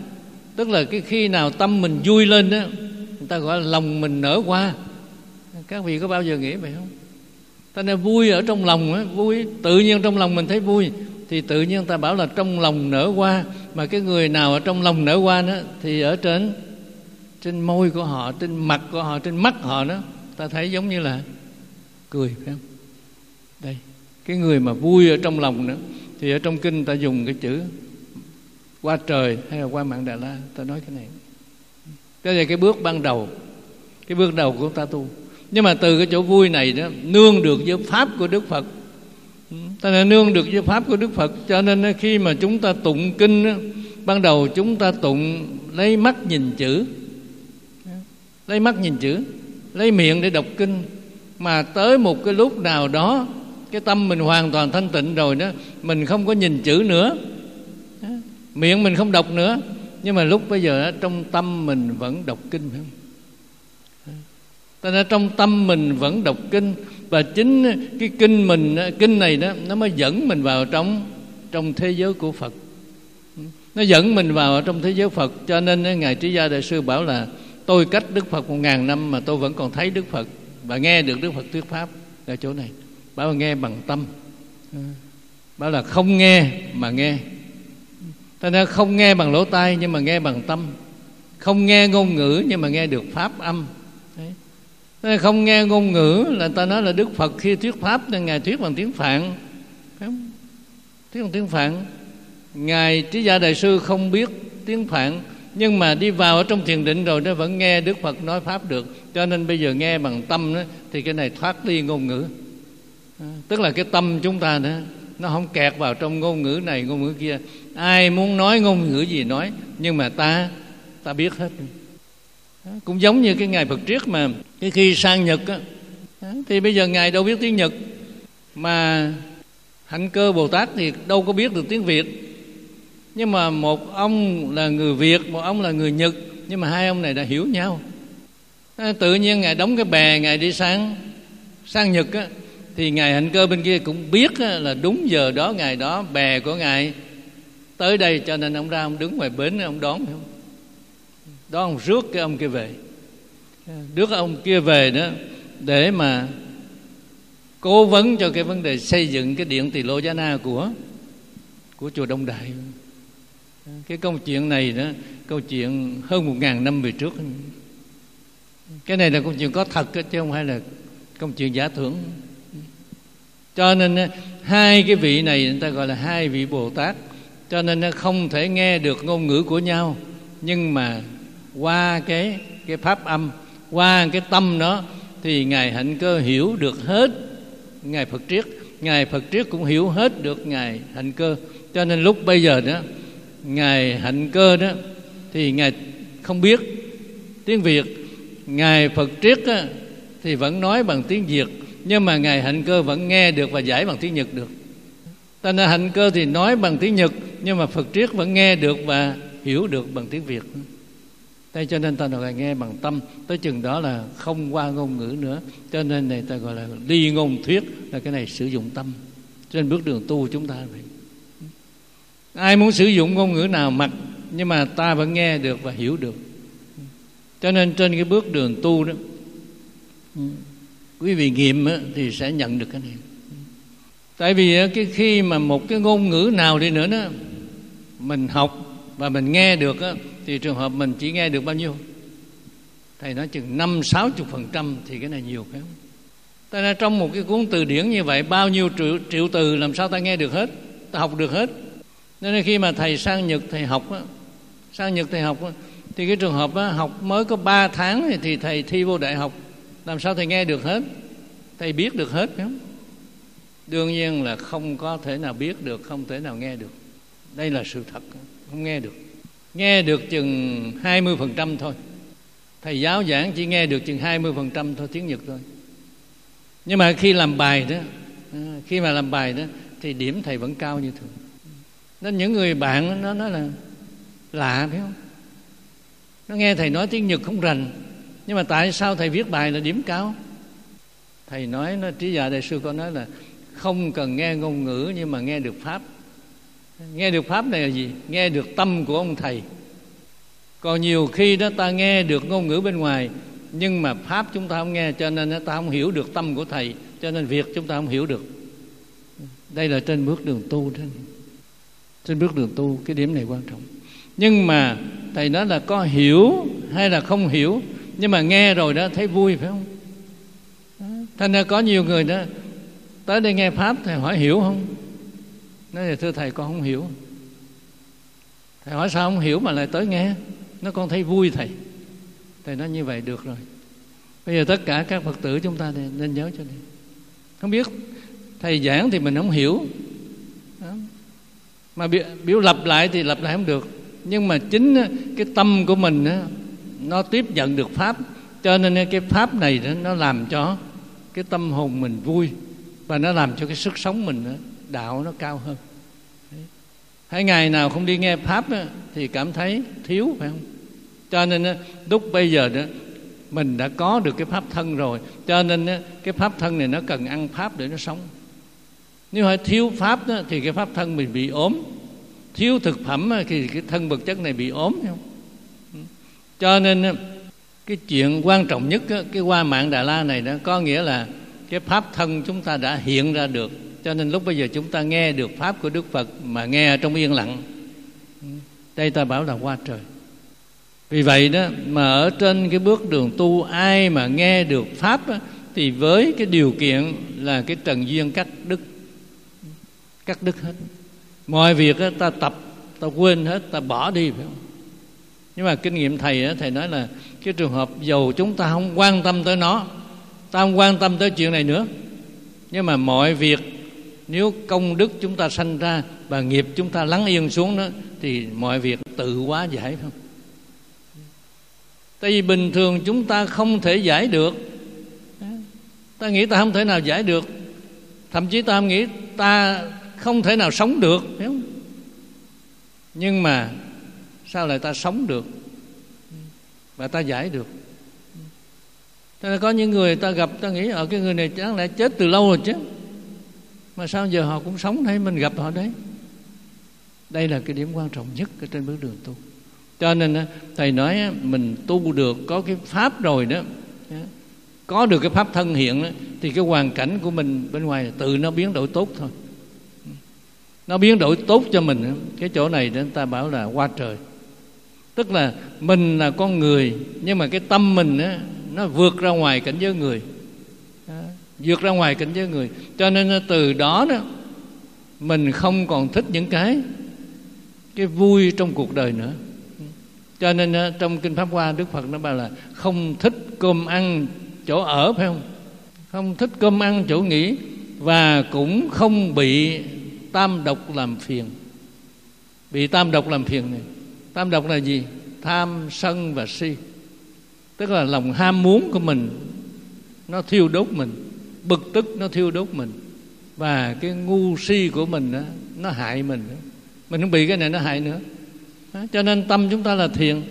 Tức là cái khi nào tâm mình vui lên đó, người ta gọi là lòng mình nở hoa. Các vị có bao giờ nghĩ vậy không? Ta nên vui ở trong lòng á, vui tự nhiên trong lòng mình thấy vui thì tự nhiên ta bảo là trong lòng nở hoa. Mà cái người nào ở trong lòng nở hoa đó thì ở trên trên môi của họ, trên mặt của họ, trên mắt họ đó, ta thấy giống như là cười, phải không? Đây, cái người mà vui ở trong lòng nữa thì ở trong kinh ta dùng cái chữ qua trời hay là qua mạng Đà La, ta nói cái này. Cái này cái bước ban đầu, cái bước đầu của ta tu. Nhưng mà từ cái chỗ vui này đó, nương được với pháp của Đức Phật. Ta là nương được với pháp của Đức Phật, cho nên khi mà chúng ta tụng kinh đó, ban đầu chúng ta tụng lấy mắt nhìn chữ, lấy mắt nhìn chữ, lấy miệng để đọc kinh. Mà tới một cái lúc nào đó, cái tâm mình hoàn toàn thanh tịnh rồi đó, mình không có nhìn chữ nữa, miệng mình không đọc nữa, nhưng mà lúc bây giờ đó, trong tâm mình vẫn đọc kinh, phải không? Ta nói trong tâm mình vẫn đọc kinh, và chính cái kinh mình, kinh này đó, nó mới dẫn mình vào trong trong thế giới của Phật. Nó dẫn mình vào trong thế giới Phật. Cho nên Ngài Trí Gia Đại Sư bảo là tôi cách Đức Phật một ngàn năm mà tôi vẫn còn thấy Đức Phật và nghe được Đức Phật thuyết pháp ở chỗ này. Bảo là nghe bằng tâm, bảo là không nghe mà nghe. Ta nói không nghe bằng lỗ tai nhưng mà nghe bằng tâm, không nghe ngôn ngữ nhưng mà nghe được pháp âm. Đấy. Không nghe ngôn ngữ là ta nói là Đức Phật khi thuyết pháp nên Ngài thuyết bằng tiếng Phạn, phải không? Thuyết bằng tiếng Phạn. Ngài Trí Gia Đại Sư không biết tiếng Phạn, nhưng mà đi vào ở trong thiền định rồi nó vẫn nghe Đức Phật nói pháp được. Cho nên bây giờ nghe bằng tâm đó, thì cái này thoát ly ngôn ngữ. À, tức là cái tâm chúng ta đó, nó không kẹt vào trong ngôn ngữ này ngôn ngữ kia. Ai muốn nói ngôn ngữ gì nói, nhưng mà ta ta biết hết. À, cũng giống như cái Ngài Phật Triết mà cái khi sang Nhật á, à, thì bây giờ Ngài đâu biết tiếng Nhật, mà Hạnh Cơ Bồ Tát thì đâu có biết được tiếng Việt. Nhưng mà một ông là người Việt, một ông là người Nhật, nhưng mà hai ông này đã hiểu nhau. À, tự nhiên Ngài đóng cái bè, Ngài đi sang sang Nhật á, thì Ngài Hạnh Cơ bên kia cũng biết á, là đúng giờ đó ngày đó bè của Ngài tới đây, cho nên ông ra ông đứng ngoài bến ông đón, phải không? Đón ông rước cái ông kia về, rước ông kia về đó để mà cố vấn cho cái vấn đề xây dựng cái điện Tỳ Lô Giá Na của của chùa Đông Đại. Cái câu chuyện này đó, câu chuyện hơn một ngàn năm về trước. Cái này là câu chuyện có thật chứ không phải là câu chuyện giả tưởng. Cho nên hai cái vị này người ta gọi là hai vị Bồ Tát. Cho nên nó không thể nghe được ngôn ngữ của nhau, nhưng mà qua cái cái pháp âm, qua cái tâm đó thì Ngài Hạnh Cơ hiểu được hết Ngài Phật Triết, Ngài Phật Triết cũng hiểu hết được Ngài Hạnh Cơ. Cho nên lúc bây giờ đó Ngài Hạnh Cơ đó thì Ngài không biết tiếng Việt, Ngài Phật Triết á, thì vẫn nói bằng tiếng Việt, nhưng mà Ngài Hạnh Cơ vẫn nghe được và giải bằng tiếng Nhật được. Ta nói Hạnh Cơ thì nói bằng tiếng Nhật, nhưng mà Phật Triết vẫn nghe được và hiểu được bằng tiếng Việt. Thế cho nên ta nói nghe bằng tâm, tới chừng đó là không qua ngôn ngữ nữa. Cho nên này ta gọi là ly ngôn thuyết, là cái này sử dụng tâm. Trên bước đường tu chúng ta vậy. Ai muốn sử dụng ngôn ngữ nào mặc, nhưng mà ta vẫn nghe được và hiểu được. Cho nên trên cái bước đường tu đó, quý vị nghiệm thì sẽ nhận được cái này. Tại vì cái khi mà một cái ngôn ngữ nào đi nữa đó mình học và mình nghe được á, thì trường hợp mình chỉ nghe được bao nhiêu? Thầy nói chừng năm sáu chục phần trăm thì cái này nhiều phải không? Ta nói trong một cái cuốn từ điển như vậy, bao nhiêu triệu, triệu từ làm sao ta nghe được hết, ta học được hết. Nên khi mà thầy sang Nhật thầy học á, sang Nhật thầy học á, thì cái trường hợp á, học mới có ba tháng thì thầy thi vô đại học, làm sao thầy nghe được hết, thầy biết được hết phải không? Đương nhiên là không có thể nào biết được, không thể nào nghe được. Đây là sự thật, không nghe được. Nghe được chừng hai mươi phần trăm thôi. Thầy giáo giảng chỉ nghe được chừng hai mươi phần trăm thôi tiếng Nhật thôi. Nhưng mà khi làm bài đó, khi mà làm bài đó thì điểm thầy vẫn cao như thường. Nên những người bạn nó nói là lạ phải không? Nó nghe thầy nói tiếng Nhật không rành, nhưng mà tại sao thầy viết bài là điểm cao? Thầy nói, nó Trí Giả Đại Sư có nói là không cần nghe ngôn ngữ, nhưng mà nghe được pháp. Nghe được pháp này là gì? Nghe được tâm của ông thầy. Còn nhiều khi đó ta nghe được ngôn ngữ bên ngoài, nhưng mà pháp chúng ta không nghe, cho nên ta không hiểu được tâm của thầy, cho nên việc chúng ta không hiểu được. Đây là trên bước đường tu đó. Trên bước đường tu cái điểm này quan trọng. Nhưng mà thầy nói là có hiểu hay là không hiểu, nhưng mà nghe rồi đó thấy vui, phải không? Thành ra có nhiều người đó tới đây nghe pháp, thầy hỏi hiểu không? Nói là thưa thầy con không hiểu. Thầy hỏi sao không hiểu mà lại tới nghe? Nó con thấy vui thầy. Thầy nói như vậy được rồi. Bây giờ tất cả các Phật tử chúng ta nên nhớ cho này. Không biết thầy giảng thì mình không hiểu đó. Mà biểu lặp lại thì lặp lại không được. Nhưng mà chính cái tâm của mình đó, nó tiếp nhận được pháp, cho nên cái pháp này đó, nó làm cho cái tâm hồn mình vui, và nó làm cho cái sức sống mình đó, đạo nó cao hơn. Hãy ngày nào không đi nghe pháp đó, thì cảm thấy thiếu, phải không? Cho nên đó, lúc bây giờ đó mình đã có được cái pháp thân rồi, cho nên đó, cái pháp thân này nó cần ăn pháp để nó sống. Nếu phải thiếu pháp đó, thì cái pháp thân mình bị ốm. Thiếu thực phẩm thì cái thân vật chất này bị ốm, phải không? Cho nên cái chuyện quan trọng nhất, cái Hoa Mạng Đà La này đó, có nghĩa là cái pháp thân chúng ta đã hiện ra được. Cho nên lúc bây giờ chúng ta nghe được pháp của Đức Phật mà nghe trong yên lặng, đây ta bảo là qua trời. Vì vậy đó mà ở trên cái bước đường tu, ai mà nghe được pháp đó, thì với cái điều kiện là cái trần duyên cắt đứt, cắt đứt hết. Mọi việc đó, ta tập, ta quên hết, ta bỏ đi, phải không? Nhưng mà kinh nghiệm thầy đó, thầy nói là cái trường hợp dầu chúng ta không quan tâm tới nó, ta không quan tâm tới chuyện này nữa, nhưng mà mọi việc nếu công đức chúng ta sanh ra và nghiệp chúng ta lắng yên xuống đó, thì mọi việc tự hóa giải, phải không? Tại vì bình thường chúng ta không thể giải được. Ta nghĩ ta không thể nào giải được, thậm chí ta nghĩ ta không thể nào sống được, phải không? Nhưng mà sao lại ta sống được và ta giải được? Thế là có những người ta gặp, ta nghĩ ở cái người này chắc lẽ chết từ lâu rồi chứ, mà sao giờ họ cũng sống thấy mình gặp họ đấy. Đây là cái điểm quan trọng nhất ở trên bước đường tu. Cho nên thầy nói mình tu được có cái pháp rồi đó, có được cái pháp thân hiện đó, thì cái hoàn cảnh của mình bên ngoài là tự nó biến đổi tốt thôi. Nó biến đổi tốt cho mình. Cái chỗ này người ta bảo là qua trời. Tức là mình là con người, nhưng mà cái tâm mình đó, nó vượt ra ngoài cảnh giới người, vượt ra ngoài cảnh giới người. Cho nên từ đó đó mình không còn thích những cái cái vui trong cuộc đời nữa. Cho nên trong Kinh Pháp Hoa, Đức Phật nó bảo là không thích cơm ăn chỗ ở, phải không? Không thích cơm ăn chỗ nghỉ, và cũng không bị tam độc làm phiền. Bị tam độc làm phiền này. Tam độc là gì? Tham, sân và si. Tức là lòng ham muốn của mình nó thiêu đốt mình, bực tức nó thiêu đốt mình, và cái ngu si của mình đó, nó hại mình. Mình không bị cái này nó hại nữa. Cho nên tâm chúng ta là thiền.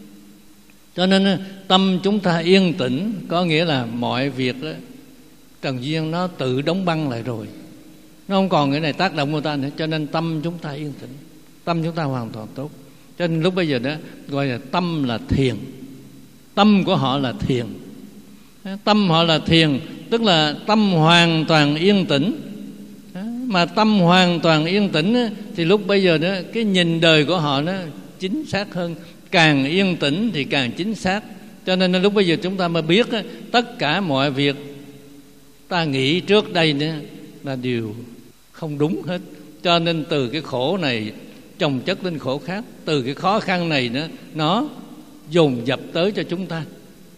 Cho nên tâm chúng ta yên tĩnh, có nghĩa là mọi việc đó, trần duyên nó tự đóng băng lại rồi, nó không còn cái này tác động của ta nữa. Cho nên tâm chúng ta yên tĩnh, tâm chúng ta hoàn toàn tốt. Cho nên lúc bây giờ đó gọi là tâm là thiền. Tâm của họ là thiền. Tâm họ là thiền, tức là tâm hoàn toàn yên tĩnh. Mà tâm hoàn toàn yên tĩnh thì lúc bây giờ đó cái nhìn đời của họ nó chính xác hơn. Càng yên tĩnh thì càng chính xác. Cho nên lúc bây giờ chúng ta mới biết tất cả mọi việc ta nghĩ trước đây nữa là điều không đúng hết. Cho nên từ cái khổ này chồng chất lên khổ khác, từ cái khó khăn này nữa nó dồn dập tới cho chúng ta.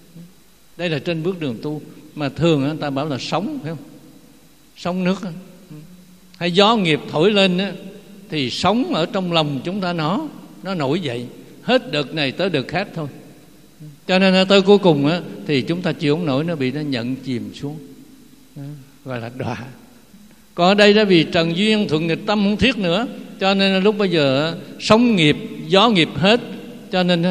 Đây là trên bước đường tu. Mà thường người ta bảo là sóng, phải không? Sóng nước hay gió nghiệp thổi lên đó, thì sóng ở trong lòng chúng ta nó nó nổi dậy, hết đợt này tới đợt khác thôi. Cho nên tới cuối cùng á, thì chúng ta chịu không nổi, nó bị nó nhận chìm xuống, gọi là đọa. Còn ở đây đó vì trần duyên thuận nghịch tâm không thiết nữa, cho nên lúc bây giờ sóng nghiệp gió nghiệp hết, cho nên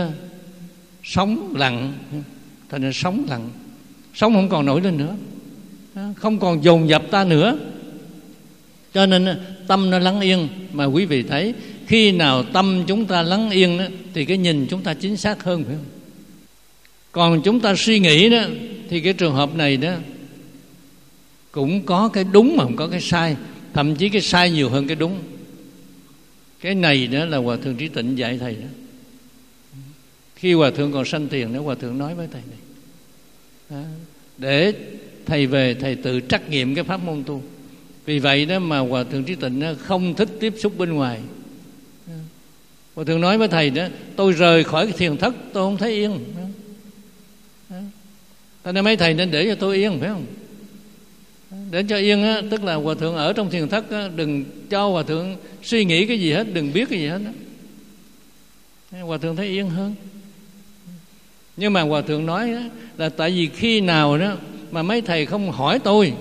sóng lặng, thành ra sóng lặng, sóng không còn nổi lên nữa, không còn dồn dập ta nữa. Cho nên tâm nó lắng yên. Mà quý vị thấy khi nào tâm chúng ta lắng yên đó, thì cái nhìn chúng ta chính xác hơn, phải không? Còn chúng ta suy nghĩ đó, thì cái trường hợp này đó cũng có cái đúng mà không có cái sai, thậm chí cái sai nhiều hơn cái đúng. Cái này đó là Hòa Thượng Trí Tịnh dạy thầy đó. Khi Hòa Thượng còn sanh tiền đó, Hòa Thượng nói với thầy này đó, để thầy về thầy tự trắc nghiệm cái pháp môn tu. Vì vậy đó mà Hòa Thượng Trí Tịnh không thích tiếp xúc bên ngoài. Hòa Thượng nói với thầy đó, tôi rời khỏi cái thiền thất tôi không thấy yên. Thế nên mấy thầy nên để cho tôi yên, phải không? Để cho yên á, tức là Hòa Thượng ở trong thiền thất á, đừng cho Hòa Thượng suy nghĩ cái gì hết, đừng biết cái gì hết đó. Hòa Thượng thấy yên hơn. Nhưng mà Hòa Thượng nói đó, là tại vì khi nào đó mà mấy thầy không hỏi tôi,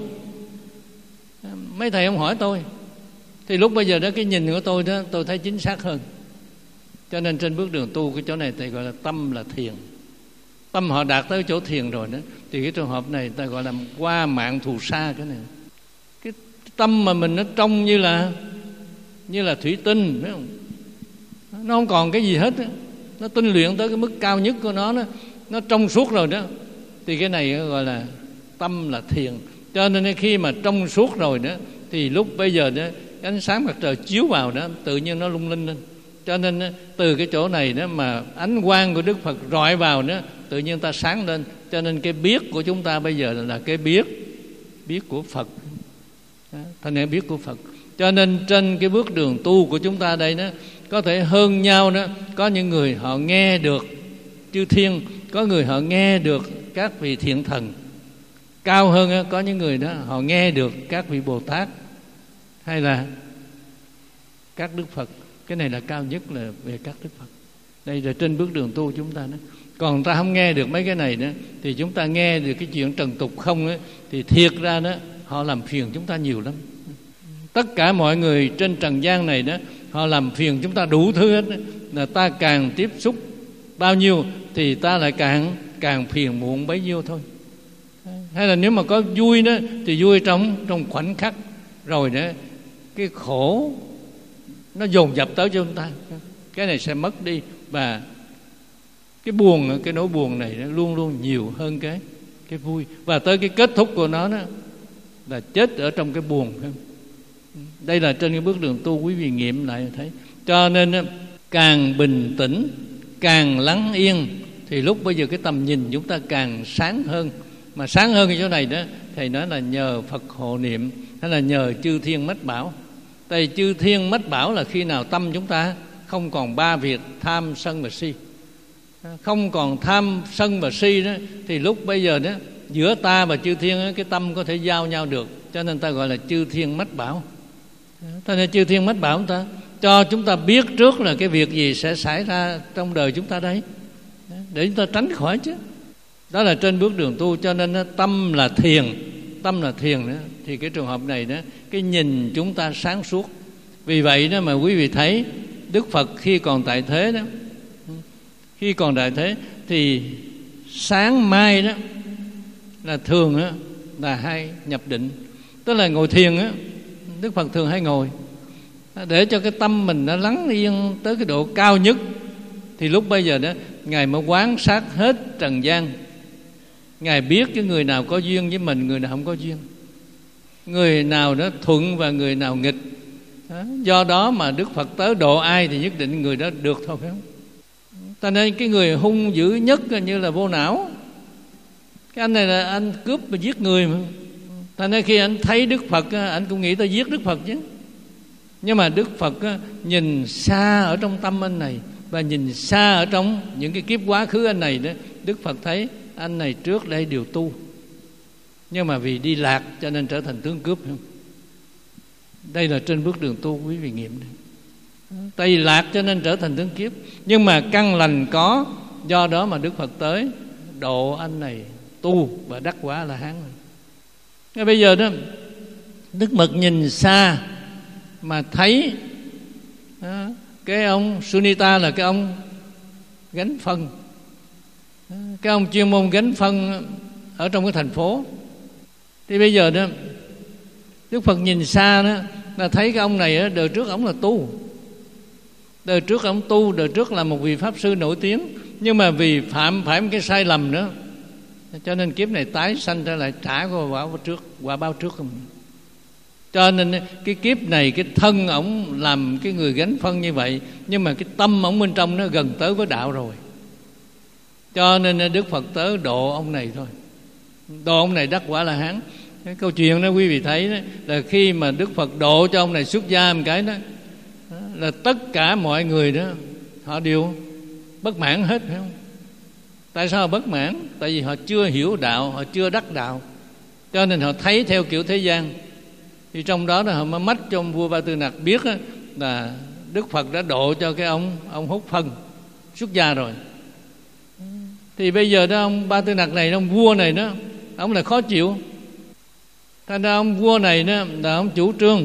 mấy thầy không hỏi tôi, thì lúc bây giờ đó cái nhìn của tôi đó tôi thấy chính xác hơn. Cho nên trên bước đường tu cái chỗ này thầy gọi là tâm là thiền. Tâm họ đạt tới chỗ thiền rồi đó, thì cái trường hợp này ta gọi là qua mạng thù sa. Cái này cái tâm mà mình nó trong như là như là thủy tinh, phải không? Nó không còn cái gì hết đó. Nó tinh luyện tới cái mức cao nhất của nó, nó nó trong suốt rồi đó, thì cái này gọi là tâm là thiền. Cho nên khi mà trong suốt rồi đó, thì lúc bây giờ đó ánh sáng mặt trời chiếu vào đó, tự nhiên nó lung linh lên. Cho nên từ cái chỗ này đó mà ánh quang của Đức Phật rọi vào đó, tự nhiên ta sáng lên. Cho nên cái biết của chúng ta bây giờ là cái biết biết của Phật, thành ra biết của Phật. Cho nên trên cái bước đường tu của chúng ta đây đó, có thể hơn nhau đó. Có những người họ nghe được chư thiên, có người họ nghe được các vị thiện thần. Cao hơn đó, có những người đó họ nghe được các vị Bồ Tát hay là các Đức Phật. Cái này là cao nhất là về các Đức Phật. Đây là trên bước đường tu chúng ta đó. Còn ta không nghe được mấy cái này đó, thì chúng ta nghe được cái chuyện trần tục không đó, thì thiệt ra đó họ làm phiền chúng ta nhiều lắm. Tất cả mọi người trên trần gian này đó, họ làm phiền chúng ta đủ thứ hết đó. Là ta càng tiếp xúc bao nhiêu thì ta lại càng càng phiền muộn bấy nhiêu thôi. Hay là nếu mà có vui đó thì vui trong trong khoảnh khắc, rồi đó cái khổ nó dồn dập tới cho chúng ta, cái này sẽ mất đi. Và cái buồn, cái nỗi buồn này nó luôn luôn nhiều hơn cái cái vui. Và tới cái kết thúc của nó đó là chết ở trong cái buồn. Đây là trên cái bước đường tu, quý vị nghiệm lại thấy. Cho nên càng bình tĩnh, càng lắng yên, thì lúc bây giờ cái tầm nhìn chúng ta càng sáng hơn. Mà sáng hơn cái chỗ này đó, thầy nói là nhờ Phật hộ niệm, hay là nhờ chư thiên mách bảo. Tại chư thiên mách bảo là khi nào tâm chúng ta không còn ba việc tham, sân và si. Không còn tham, sân và si đó, thì lúc bây giờ đó giữa ta và chư thiên đó, cái tâm có thể giao nhau được. Cho nên ta gọi là chư thiên mách bảo. Cho nên chư thiên mách bảo chúng ta, cho chúng ta biết trước là cái việc gì sẽ xảy ra trong đời chúng ta đấy, để chúng ta tránh khỏi chứ. Đó là trên bước đường tu. Cho nên đó, tâm là thiền. Tâm là thiền đó, thì cái trường hợp này đó, cái nhìn chúng ta sáng suốt. Vì vậy đó mà quý vị thấy Đức Phật khi còn tại thế đó, khi còn tại thế thì sáng mai đó là thường đó, là hay nhập định. Tức là ngồi thiền á, Đức Phật thường hay ngồi để cho cái tâm mình nó lắng yên tới cái độ cao nhất. Thì lúc bây giờ đó Ngài mới quan sát hết trần gian. Ngài biết cái người nào có duyên với mình, người nào không có duyên, người nào đó thuận và người nào nghịch. Đó. Do đó mà Đức Phật tới độ ai thì nhất định người đó được thôi, phải không? Cho nên cái người hung dữ nhất như là Vô Não, cái anh này là anh cướp và giết người mà. Cho nên khi anh thấy Đức Phật, anh cũng nghĩ tới giết Đức Phật chứ. Nhưng mà Đức Phật nhìn xa ở trong tâm anh này, và nhìn xa ở trong những cái kiếp quá khứ anh này đó. Đức Phật thấy anh này trước đây đều tu, nhưng mà vì đi lạc cho nên trở thành tướng cướp. Đây là trên bước đường tu, quý vị nghiệm đây. Tại vì lạc cho nên trở thành tướng kiếp, nhưng mà căn lành có, do đó mà Đức Phật tới độ anh này tu và đắc quả là hán. Ngay bây giờ đó Đức Phật nhìn xa mà thấy đó, cái ông Sunita là cái ông gánh phân, cái ông chuyên môn gánh phân ở trong cái thành phố. Thì bây giờ đó Đức Phật nhìn xa đó là thấy cái ông này đó, đời trước ông là tu, Đời trước ông tu, đời trước là một vị pháp sư nổi tiếng, nhưng mà vì phạm phải một cái sai lầm đó, cho nên kiếp này tái sanh ra lại trả qua quả báo trước, quả báo trước không. Cho nên cái kiếp này cái thân ổng làm cái người gánh phân như vậy, nhưng mà cái tâm ổng bên trong nó gần tới với đạo rồi. Cho nên Đức Phật tới độ ông này thôi, độ ông này đắc quả La Hán. Cái câu chuyện đó quý vị thấy đó, là khi mà Đức Phật độ cho ông này xuất gia một cái đó, là tất cả mọi người đó họ đều bất mãn hết, phải không? Tại sao bất mãn? Tại vì họ chưa hiểu đạo, họ chưa đắc đạo, cho nên họ thấy theo kiểu thế gian. Thì trong đó là họ mới mách cho ông vua Ba Tư Nặc biết đó, là Đức Phật đã độ cho cái ông ông hút phân xuất gia rồi. Thì bây giờ đó ông Ba Tư Nặc này, ông vua này đó, ông là khó chịu. Thành ra ông vua này đó là ông chủ trương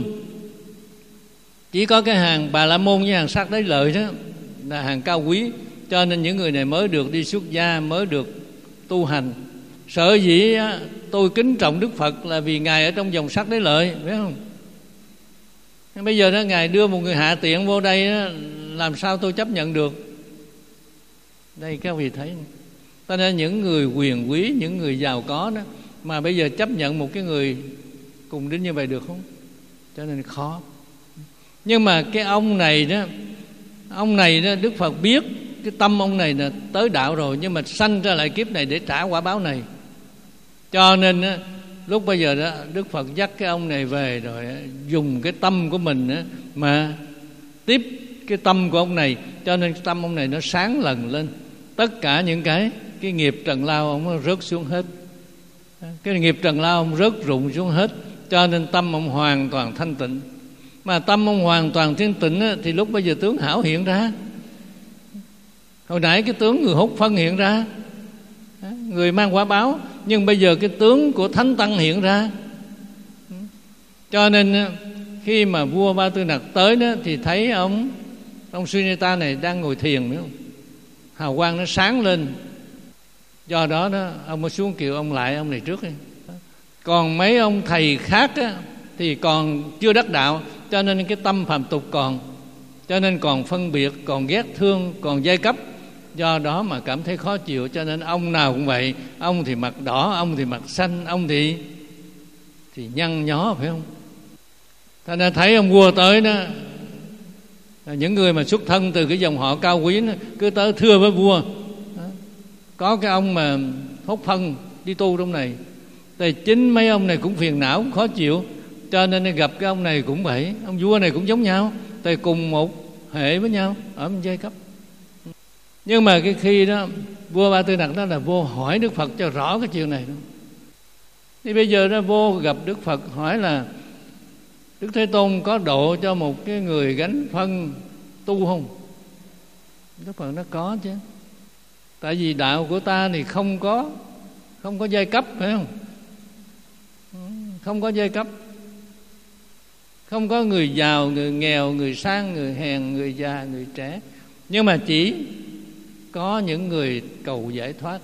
chỉ có cái hàng Bà La Môn với hàng Sát Đế Lợi đó là hàng cao quý, cho nên những người này mới được đi xuất gia, mới được tu hành. Sở dĩ tôi kính trọng Đức Phật là vì Ngài ở trong dòng Sắc Đế Lợi, biết không? Bây giờ đó Ngài đưa một người hạ tiện vô đây đó, làm sao tôi chấp nhận được? Đây các vị thấy, cho nên những người quyền quý, những người giàu có đó, mà bây giờ chấp nhận một cái người cùng đến như vậy được không? Cho nên khó. Nhưng mà cái ông này đó, ông này đó, Đức Phật biết cái tâm ông này là tới đạo rồi, nhưng mà sanh ra lại kiếp này để trả quả báo này. Cho nên đó, lúc bây giờ đó Đức Phật dắt cái ông này về rồi, dùng cái tâm của mình đó, mà tiếp cái tâm của ông này, cho nên cái tâm ông này nó sáng lần lên. Tất cả những cái cái nghiệp trần lao ông nó rớt xuống hết, cái nghiệp trần lao ông rớt rụng xuống hết, cho nên tâm ông hoàn toàn thanh tịnh. Mà tâm ông hoàn toàn thanh tịnh á, thì lúc bây giờ tướng hảo hiện ra. Hồi nãy cái tướng người hút phân hiện ra, người mang quả báo, nhưng bây giờ cái tướng của Thánh Tăng hiện ra. Cho nên khi mà vua Ba Tư Nặc tới đó, thì thấy ông ông Sunita này đang ngồi thiền, biết không? Hào quang nó sáng lên. Do đó đó ông mới xuống kêu ông lại, ông này trước đi. Còn mấy ông thầy khác á, thì còn chưa đắc đạo, cho nên cái tâm phàm tục còn, cho nên còn phân biệt, còn ghét thương, còn giai cấp. Do đó mà cảm thấy khó chịu, cho nên ông nào cũng vậy. Ông thì mặt đỏ, ông thì mặt xanh, ông thì thì nhăn nhó, phải không? Thành ra thấy ông vua tới đó, những người mà xuất thân từ cái dòng họ cao quý đó, cứ tới thưa với vua, có cái ông mà hút phân đi tu trong này. Thì chính mấy ông này cũng phiền não, cũng khó chịu, cho nên gặp cái ông này cũng vậy. Ông vua này cũng giống nhau, tại cùng một hệ với nhau ở một giai cấp. Nhưng mà cái khi đó vua Ba Tư Nặc đó là vô hỏi Đức Phật cho rõ cái chuyện này đó. Thì bây giờ đó vô gặp Đức Phật hỏi là Đức Thế Tôn có độ cho một cái người gánh phân tu không? Đức Phật nó có chứ. Tại vì đạo của ta thì không có không có giai cấp, phải không? Không có giai cấp, không có người giàu, người nghèo, người sang, người hèn, người già, người trẻ, nhưng mà chỉ có những người cầu giải thoát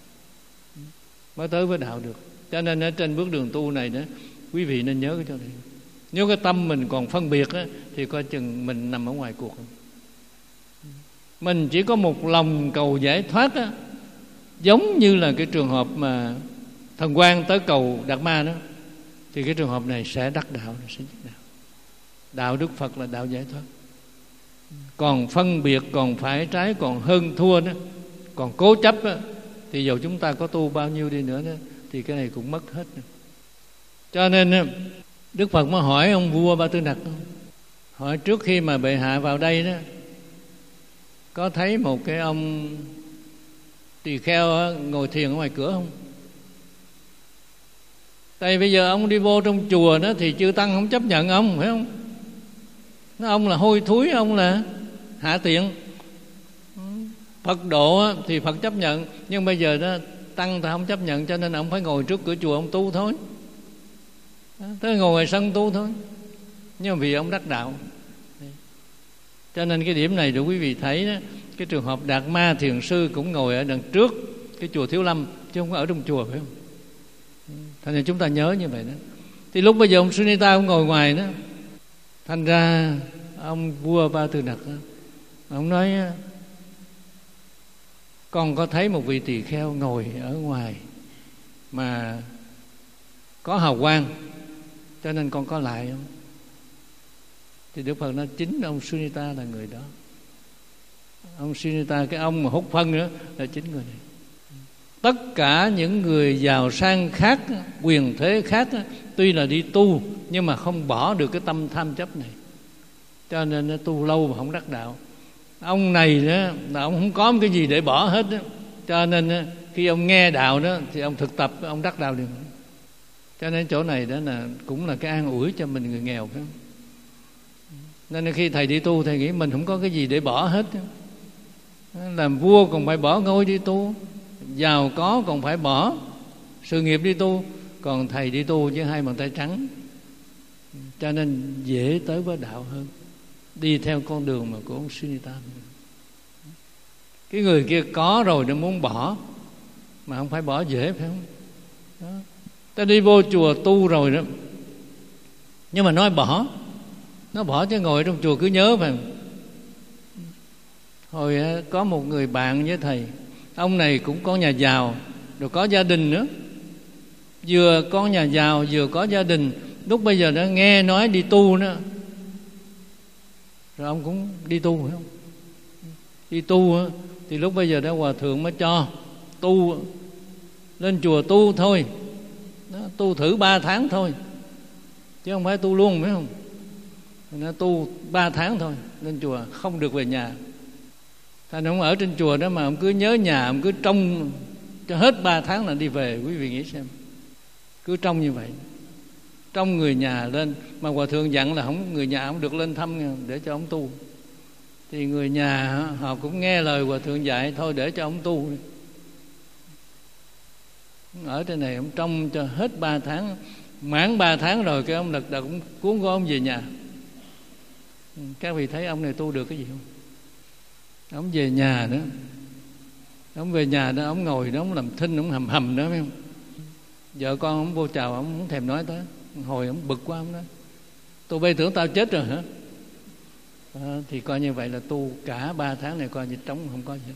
mới tới với đạo được. Cho nên ở trên bước đường tu này đó, quý vị nên nhớ cái chỗ này. Nếu cái tâm mình còn phân biệt á, thì coi chừng mình nằm ở ngoài cuộc. Mình chỉ có một lòng cầu giải thoát á, giống như là cái trường hợp mà thần quan tới cầu Đạt Ma đó, thì cái trường hợp này sẽ đắc đạo, sẽ đắc đạo. Đạo Đức Phật là đạo giải thoát. Còn phân biệt, còn phải trái, còn hơn thua đó, còn cố chấp đó, thì dầu chúng ta có tu bao nhiêu đi nữa đó, thì cái này cũng mất hết. Cho nên Đức Phật mới hỏi ông vua Ba Tư Nặc, hỏi trước khi mà bệ hạ vào đây đó, có thấy một cái ông tỳ kheo ngồi thiền ở ngoài cửa không? Tại bây giờ ông đi vô trong chùa đó thì chư tăng không chấp nhận ông, phải không? Nói ông là hôi thối, ông là hạ tiện. Phật độ thì Phật chấp nhận, nhưng bây giờ đó tăng thì không chấp nhận, cho nên ông phải ngồi trước cửa chùa ông tu thôi. Tới ngồi ngoài sân tu thôi. Nhưng mà vì ông đắc đạo, cho nên cái điểm này để quý vị thấy đó, cái trường hợp Đạt Ma thiền sư cũng ngồi ở đằng trước cái chùa Thiếu Lâm, chứ không có ở trong chùa, phải không? Thành ra chúng ta nhớ như vậy đó. Thì lúc bây giờ ông Sunita cũng ngồi ngoài đó. Thành ra ông vua Ba Tư Nặc đó, Ông nói con có thấy một vị tỳ kheo ngồi ở ngoài mà có hào quang, cho nên con có lại không? Thì Đức Phật nói chính ông Sunita là người đó. Ông Sunita, cái ông mà hút phân nữa, là chính người này. Tất cả những người giàu sang khác, quyền thế khác, tuy là đi tu nhưng mà không bỏ được cái tâm tham chấp này, cho nên nó tu lâu mà không đắc đạo. Ông này đó là ông không có một cái gì để bỏ hết đó. Cho nên khi ông nghe đạo đó thì ông thực tập, ông đắc đạo liền. Cho nên chỗ này đó là cũng là cái an ủi cho mình người nghèo, phải không? Nên khi thầy đi tu, thầy nghĩ mình không có cái gì để bỏ hết. Làm vua còn phải bỏ ngôi đi tu, giàu có còn phải bỏ sự nghiệp đi tu, còn thầy đi tu với hai bàn tay trắng. Cho nên dễ tới với đạo hơn, đi theo con đường mà của ông Sunita. Cái người kia có rồi nó muốn bỏ, mà không phải bỏ dễ, phải không? Đó. Ta đi vô chùa tu rồi đó, nhưng mà nói bỏ, nó bỏ chứ ngồi trong chùa cứ nhớ phải không? Hồi có một người bạn với thầy, ông này cũng có nhà giàu, rồi có gia đình nữa, vừa có nhà giàu vừa có gia đình. Lúc bây giờ nó nghe nói đi tu nữa, rồi ông cũng đi tu, phải không? Đi tu thì lúc bây giờ đó hòa thượng mới cho tu, lên chùa tu thôi, đó, tu thử ba tháng thôi, chứ không phải tu luôn, phải không? Nó tu ba tháng thôi, lên chùa không được về nhà. Thành ông ở trên chùa đó mà ông cứ nhớ nhà, ông cứ trông cho hết ba tháng là đi về. Quý vị nghĩ xem, cứ trông như vậy, trông người nhà lên. Mà hòa thượng dặn là không, người nhà không được lên thăm để cho ông tu. Thì người nhà họ cũng nghe lời hòa thượng dạy, thôi để cho ông tu. Ở trên này ông trông cho hết ba tháng, mãn ba tháng rồi cái ông lật đật cũng cuốn gói ông về nhà. Các vị thấy ông này tu được cái gì không? Ông về nhà đó, ông về nhà đó, ông ngồi đó, ông làm thinh, ông hầm hầm đó, phải không? Vợ con ông vô chào, ông không thèm nói tới. Hồi ông bực quá, ông nói tụi bay tưởng tao chết rồi hả? À, thì coi như vậy là tu cả ba tháng này coi như trống, không có gì hết,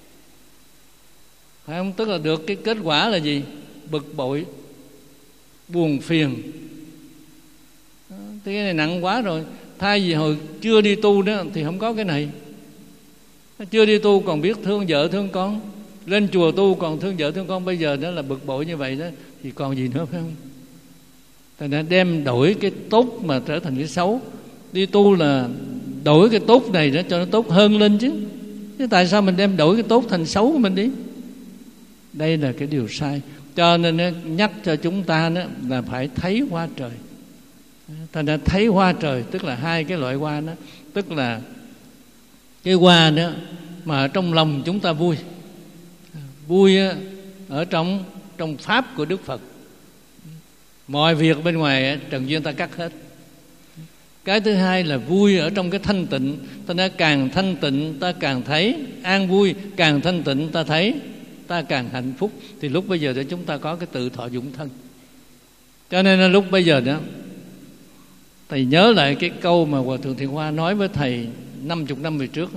phải không? Tức là được cái kết quả là gì? Bực bội, buồn phiền. À, thì cái này nặng quá rồi. Thay vì hồi chưa đi tu đó thì không có cái này. Chưa đi tu còn biết thương vợ thương con, lên chùa tu còn thương vợ thương con, bây giờ đó là bực bội như vậy đó thì còn gì nữa, phải không? Thành ra đem đổi cái tốt mà trở thành cái xấu. Đi tu là đổi cái tốt này đó cho nó tốt hơn lên chứ. Chứ tại sao mình đem đổi cái tốt thành xấu của mình đi? Đây là cái điều sai. Cho nên nó nhắc cho chúng ta đó là phải thấy hoa trời. Thành ra thấy hoa trời tức là hai cái loại hoa đó, tức là cái hoa đó mà ở trong lòng chúng ta vui, vui ở trong trong pháp của Đức Phật. Mọi việc bên ngoài trần duyên ta cắt hết. Cái thứ hai là vui ở trong cái thanh tịnh. Ta đã càng thanh tịnh ta càng thấy an vui, càng thanh tịnh ta thấy ta càng hạnh phúc. Thì lúc bây giờ để chúng ta có cái tự thọ dụng thân. Cho nên là lúc bây giờ đó, thầy nhớ lại cái câu mà Hòa Thượng Thiện Hoa nói với thầy năm mươi năm về trước.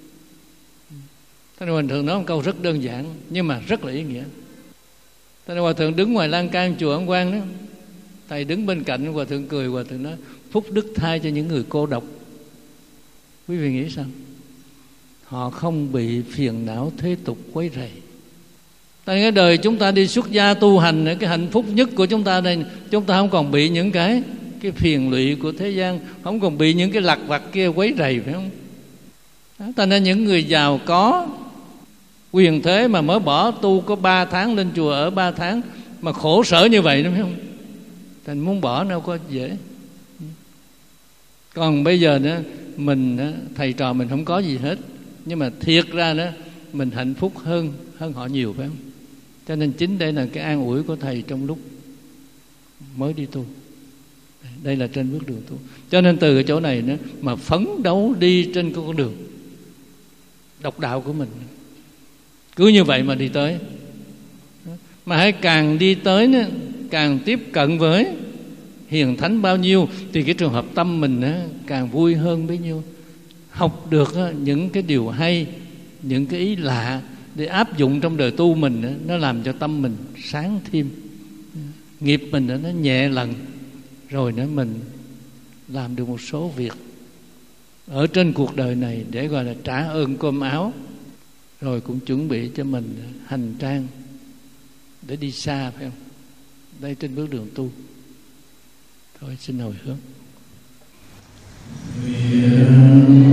Thầy Hòa Thượng nói một câu rất đơn giản nhưng mà rất là ý nghĩa. Thầy Hòa Thượng đứng ngoài lan can chùa Ấn Quang đó, thầy đứng bên cạnh, Hòa Thượng cười, Hòa Thượng nói phúc đức thay cho những người cô độc. Quý vị nghĩ sao? Họ không bị phiền não thế tục quấy rầy. Tại cái đời chúng ta đi xuất gia tu hành, cái hạnh phúc nhất của chúng ta đây, chúng ta không còn bị những cái cái phiền lụy của thế gian, không còn bị những cái lặt vặt kia quấy rầy, phải không? Thành ra những người giàu có quyền thế mà mới bỏ tu có ba tháng, lên chùa ở ba tháng mà khổ sở như vậy đúng không? Thành muốn bỏ đâu có dễ. Còn bây giờ đó, mình đó, thầy trò mình không có gì hết, nhưng mà thiệt ra đó mình hạnh phúc hơn hơn họ nhiều, phải không? Cho nên chính đây là cái an ủi của thầy trong lúc mới đi tu. Đây là trên bước đường tu. Cho nên từ cái chỗ này đó mà phấn đấu đi trên con đường độc đạo của mình, cứ như vậy mà đi tới. Mà hãy càng đi tới đó, càng tiếp cận với hiền thánh bao nhiêu thì cái trường hợp tâm mình đó, càng vui hơn bấy nhiêu. học được những cái điều hay, những cái ý lạ để áp dụng trong đời tu mình, nó làm cho tâm mình sáng thêm, nghiệp mình nó nhẹ lần, rồi nữa mình làm được một số việc ở trên cuộc đời này để gọi là trả ơn cơm áo, rồi cũng chuẩn bị cho mình hành trang để đi xa, phải không? Đây trên bước đường tu. Thôi xin hồi hướng.